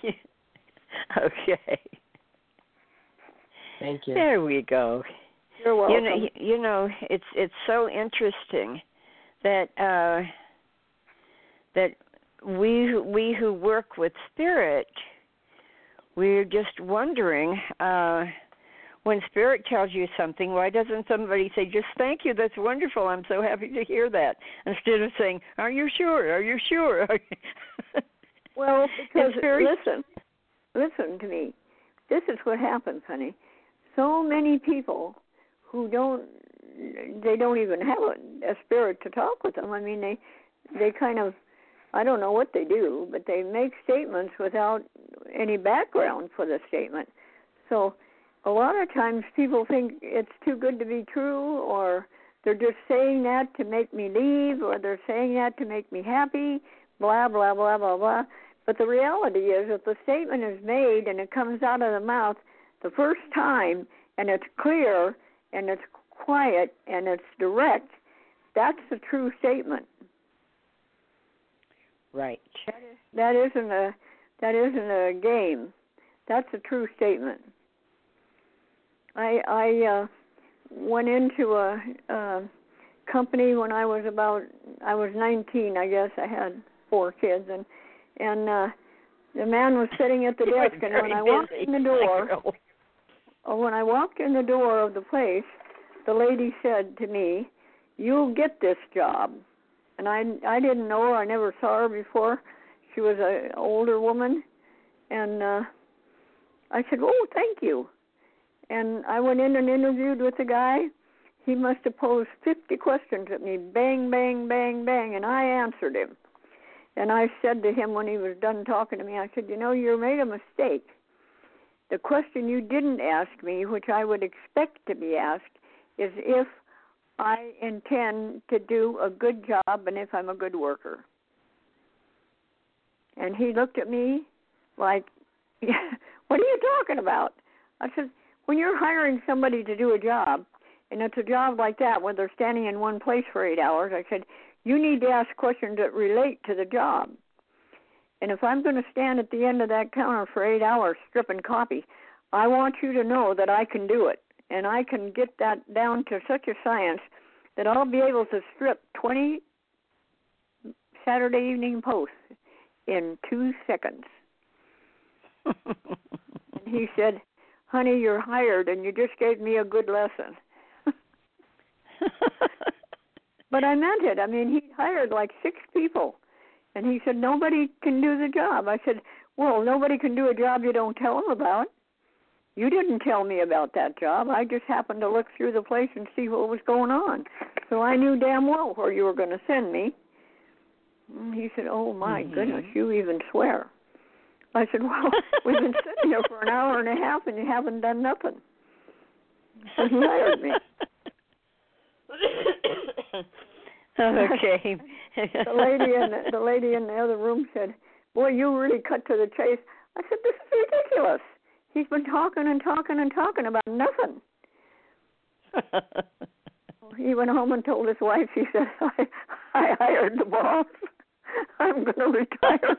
Okay. Thank you. There we go. You're welcome. You know, you know, it's it's so interesting that uh, that we who- we who work with spirit, we're just wondering uh, when spirit tells you something, why doesn't somebody say, "Just thank you, that's wonderful, I'm so happy to hear that," instead of saying, "Are you sure? Are you sure?" Are you... Well, because very... listen, listen to me. This is what happens, honey. So many people who don't, they don't even have a, a spirit to talk with them. I mean, they, they kind of, I don't know what they do, but they make statements without any background for the statement. So a lot of times people think it's too good to be true, or they're just saying that to make me leave, or they're saying that to make me happy, blah, blah, blah, blah, blah. But the reality is, if the statement is made and it comes out of the mouth the first time, and it's clear, and it's quiet, and it's direct, that's a true statement. Right. That, is, that isn't a that isn't a game. That's a true statement. I I uh, went into a, a company when I was about I was nineteen. I guess I had four kids, and and uh, the man was sitting at the desk, and when I walked in the door. Oh, when I walked in the door of the place, the lady said to me, "You'll get this job." And I, I didn't know her. I never saw her before. She was an older woman. And uh, I said, "Oh, thank you." And I went in and interviewed with the guy. He must have posed fifty questions at me, bang, bang, bang, bang, and I answered him. And I said to him when he was done talking to me, I said, "You know, you made a mistake. The question you didn't ask me, which I would expect to be asked, is if I intend to do a good job and if I'm a good worker." And he looked at me like, "What are you talking about?" I said, "When you're hiring somebody to do a job, and it's a job like that where they're standing in one place for eight hours, I said, you need to ask questions that relate to the job. And if I'm going to stand at the end of that counter for eight hours stripping copy, I want you to know that I can do it. And I can get that down to such a science that I'll be able to strip twenty Saturday evening posts in two seconds." And he said, "Honey, you're hired, and you just gave me a good lesson." But I meant it. I mean, he hired like six people. And he said, "Nobody can do the job." I said, "Well, nobody can do a job you don't tell them about. You didn't tell me about that job. I just happened to look through the place and see what was going on. So I knew damn well where you were going to send me." And he said, "Oh, my mm-hmm. goodness, you even swear." I said, "Well, we've been sitting here for an hour and a half and you haven't done nothing." So he hired me. Okay. the lady in the, the lady in the other room said, "Boy, you really cut to the chase." I said, "This is ridiculous. He's been talking and talking and talking about nothing." He went home and told his wife. He said, I, I hired the boss. I'm going to retire."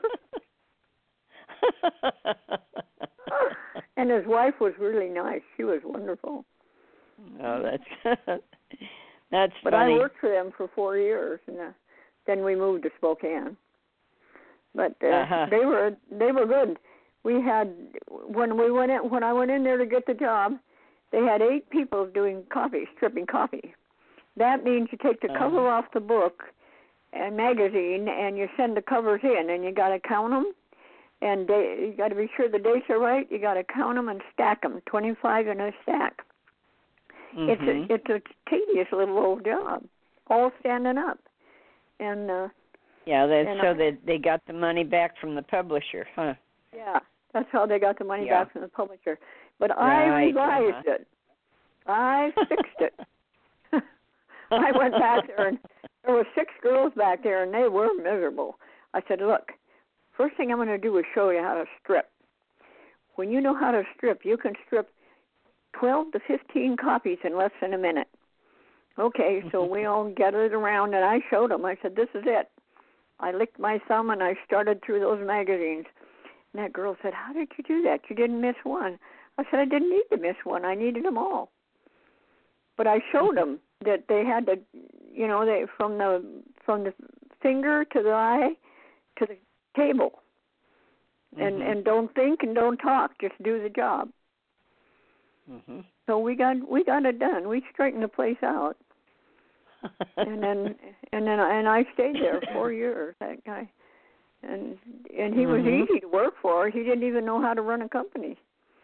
And his wife was really nice. She was wonderful. Oh, that's That's but funny. I worked for them for four years, and uh, then we moved to Spokane. But uh, uh-huh. they were they were good. We had when we went in, when I went in there to get the job, they had eight people doing coffee, stripping coffee. That means you take the uh-huh. cover off the book and magazine, and you send the covers in, and you got to count them, and they, you got to be sure the dates are right. You got to count them and stack them, twenty-five in a stack. Mm-hmm. It's a it's a tedious little old job, all standing up, and uh, yeah, that's and so I, that they got the money back from the publisher, huh? Yeah, that's how they got the money yeah. back from the publisher. But right, I revised uh-huh. it. I fixed it. I went back there, and there were six girls back there, and they were miserable. I said, look, first thing I'm going to do is show you how to strip. When you know how to strip, you can strip twelve to fifteen copies in less than a minute. Okay, so we all gathered around, and I showed them. I said, this is it. I licked my thumb, and I started through those magazines. And that girl said, how did you do that? You didn't miss one. I said, I didn't need to miss one. I needed them all. But I showed them that they had to, you know, they from the from the finger to the eye to the table. And mm-hmm. and don't think and don't talk, just do the job. Mm-hmm. So we got we got it done. We straightened the place out. and then and then and I stayed there four years. That guy, and and he was mm-hmm. easy to work for. He didn't even know how to run a company.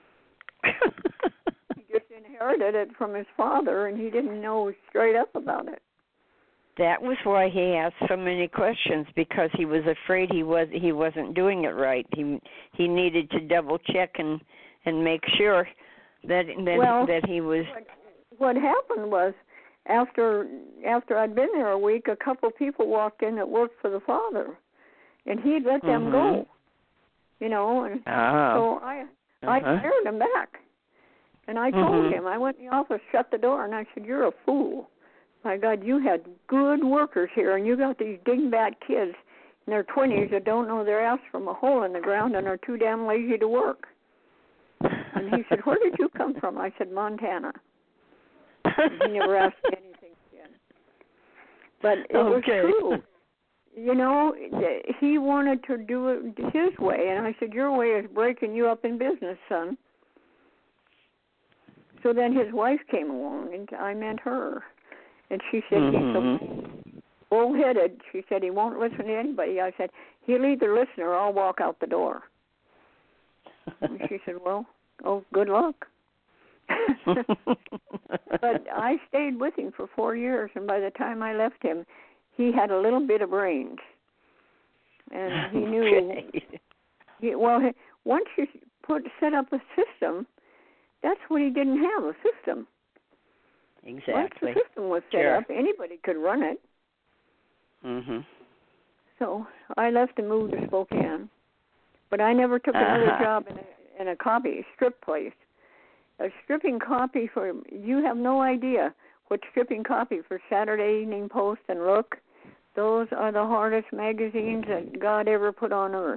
He just inherited it from his father, and he didn't know straight up about it. That was why he asked so many questions, because he was afraid he was he wasn't doing it right. He he needed to double check and and make sure that that well, that he was. What, what happened was, after after I'd been there a week, a couple of people walked in that worked for the father, and he'd let them mm-hmm. go. You know, and oh. so I uh-huh. I hired him back, and I told mm-hmm. him. I went in the office, shut the door, and I said, "You're a fool. My God, you had good workers here, and you got these dingbat kids in their twenties that don't know their ass from a hole in the ground and are too damn lazy to work." And he said, "Where did you come from?" I said, "Montana." And he never asked me anything again. But it okay. was true. You know, he wanted to do it his way, and I said, "Your way is breaking you up in business, son." So then his wife came along, and I met her. And she said, mm-hmm. he's so bullheaded. She said, he won't listen to anybody. I said, he'll either listen or I'll walk out the door. And she said, well, oh, good luck. But I stayed with him for four years, and by the time I left him, he had a little bit of brains. And he knew, he, well, once you put set up a system, that's what he didn't have, a system. Exactly. Once the system was set sure. up, anybody could run it. Mhm. So I left and moved to Spokane, but I never took uh-huh. another job in a, in a copy strip place. A stripping copy for you have no idea what stripping copy for Saturday Evening Post and Look. Those are the hardest magazines that God ever put on earth.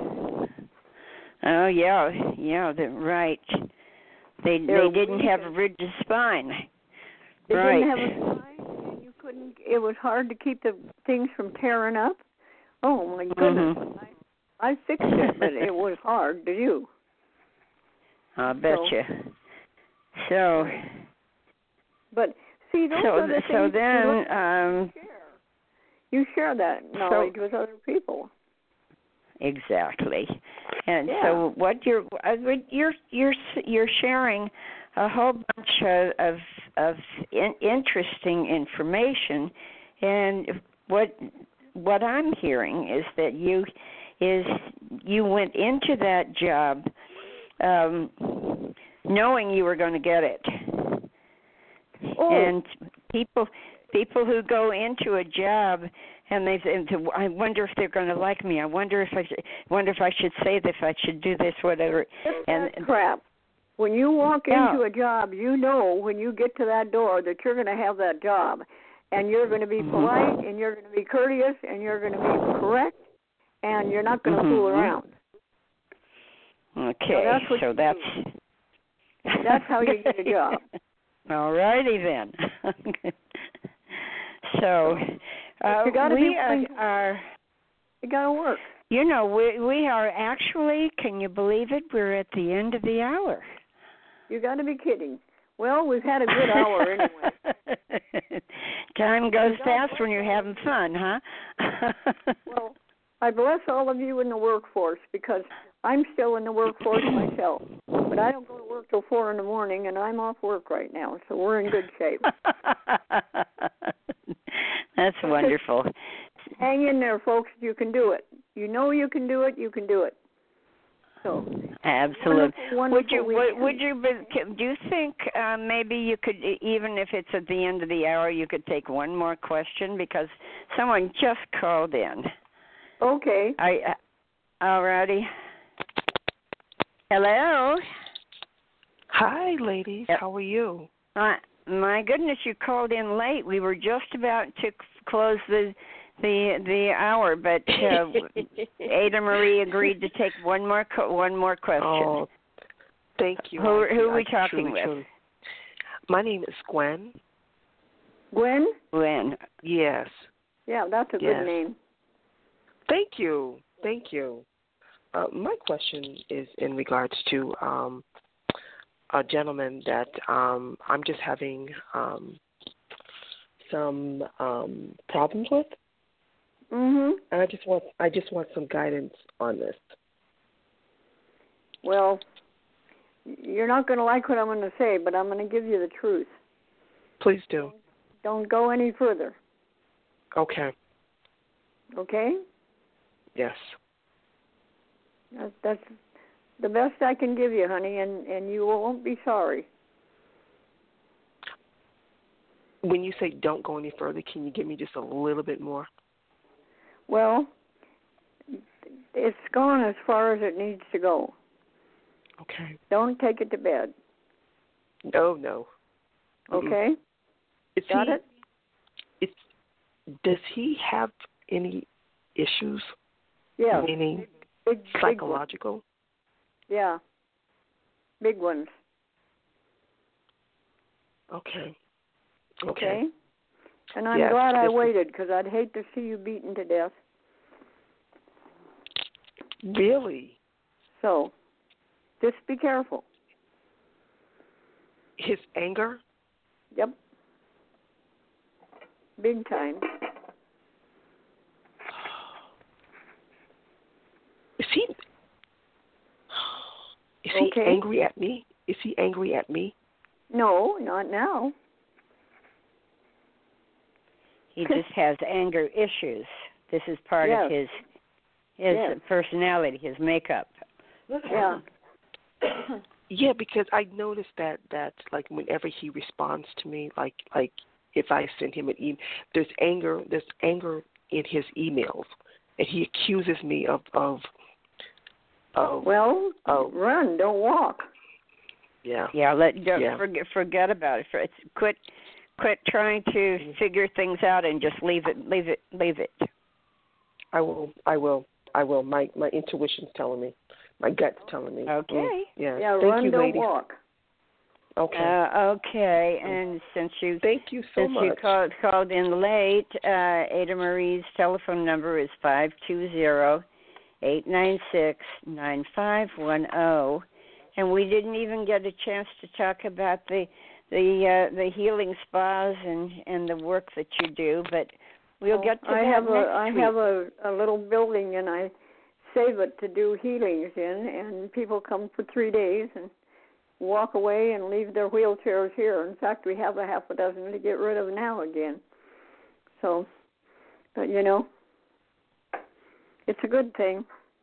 Oh yeah, yeah, they're right. They They're they didn't have a rigid spine. They right. didn't have a spine, and you couldn't. It was hard to keep the things from tearing up. Oh my goodness! Mm-hmm. I, I fixed it, but it was hard to do. I bet so, you. So. But see, those so are the things so then you, look, um, you share. You share that knowledge so, with other people. Exactly. And yeah. so what you're you're you're you're sharing a whole bunch of of, of in, interesting information, and what what I'm hearing is that you is you went into that job um, knowing you were going to get it. Oh. And people people who go into a job and they and to, I wonder if they're going to like me. I wonder if I should, wonder if I should say this. I should do this, whatever. That's and crap. When you walk yeah. into a job, you know when you get to that door that you're going to have that job, and you're going to be polite, and you're going to be courteous, and you're going to be correct, and you're not going to mm-hmm. fool around. Okay, so that's what so you that's do. That's how you get a job. All righty then. So uh, you gotta we be are, willing. are, You got to work. you know, we we are actually, can you believe it? We're at the end of the hour. You got to be kidding. Well, we've had a good hour anyway. Time goes fast when you're having fun, huh? Well, I bless all of you in the workforce because I'm still in the workforce myself. But I don't go to work till four in the morning, and I'm off work right now, so we're in good shape. That's wonderful. Hang in there, folks. You can do it. You know you can do it. You can do it. So absolutely. Wonderful, wonderful would you would, would you do you think uh, maybe you could, even if it's at the end of the hour, you could take one more question because someone just called in. Okay. I uh, alrighty. Hello. Hi, ladies. Yep. How are you? Uh, my goodness, you called in late. We were just about to close the the the hour, but uh, Ada Marie agreed to take one more co- one more question. Oh, thank you. Who, I, who are we I talking truly, with? Truly. My name is Gwen. Gwen? Gwen. Yes. Yeah, that's a yes. good name. Thank you. Thank you. Uh, my question is in regards to um, a gentleman that um, I'm just having um, some um, problems with. Mhm. And I just want I just want some guidance on this. Well, you're not going to like what I'm going to say, but I'm going to give you the truth. Please do. Don't go any further. Okay. Okay? Yes. That's, that's the best I can give you, honey, and, and you won't be sorry. When you say don't go any further, can you give me just a little bit more? Well, it's gone as far as it needs to go. Okay. Don't take it to bed. No, no. Okay? Is Got he, it? It's, does he have any issues? Yeah. Meaning big, psychological? Big yeah. Big ones. Okay. Okay? Okay. And I'm yes, glad I is, waited because I'd hate to see you beaten to death. Really? So, just be careful. His anger? Yep. Big time. Is he Is okay. he angry at me? Is he angry at me? No, not now. He just has anger issues. This is part yes. of his his yes. personality, his makeup. Yeah. Yeah, because I noticed that that like whenever he responds to me, like like if I send him an email, there's anger there's anger in his emails, and he accuses me of of. of well, of, run, don't walk. Yeah. Yeah. Let don't yeah. forget forget about it. It's, quit quit trying to figure things out and just leave it leave it leave it. I will. I will. I will. My my intuition's telling me. My gut's telling me. Okay. Mm, yeah. Yeah, Thank run, you, don't ladies. walk. Okay. Uh, okay. And since you thank you so since much. you called called in late, uh, Ada Marie's telephone number is five two zero eight nine six nine five one zero, and we didn't even get a chance to talk about the the uh, the healing spas and and the work that you do, but we'll oh, get to I that have next a I week. have a, a little building and I save it to do healings in, and people come for three days and walk away and leave their wheelchairs here. In fact, we have a half a dozen to get rid of now again. So, but you know, it's a good thing.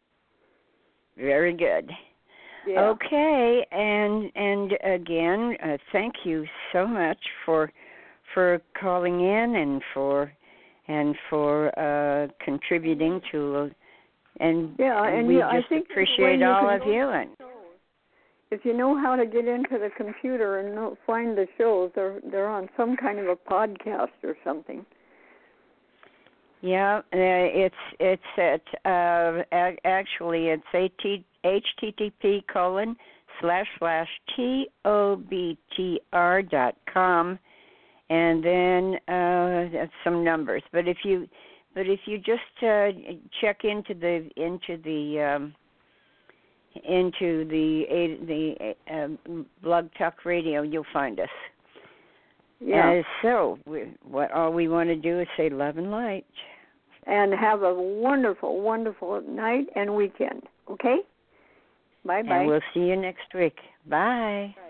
Very good. Yeah. Okay, and and again, uh, thank you so much for for calling in and for and for uh, contributing to, uh, and, yeah, and, and we yeah, just I think appreciate you all can of you. And if you know how to get into the computer and know, find the shows, they're they're on some kind of a podcast or something. yeah, uh, it's it's at uh, actually it's H T T P colon slash slash T O B T R dot com. and then uh, some numbers. But if you, but if you just uh, check into the into the um, into the the uh, Blog Talk Radio, you'll find us. Yeah. Uh, so we, what all we want to do is say love and light. And have a wonderful, wonderful night and weekend. Okay? Bye-bye. And we'll see you next week. Bye.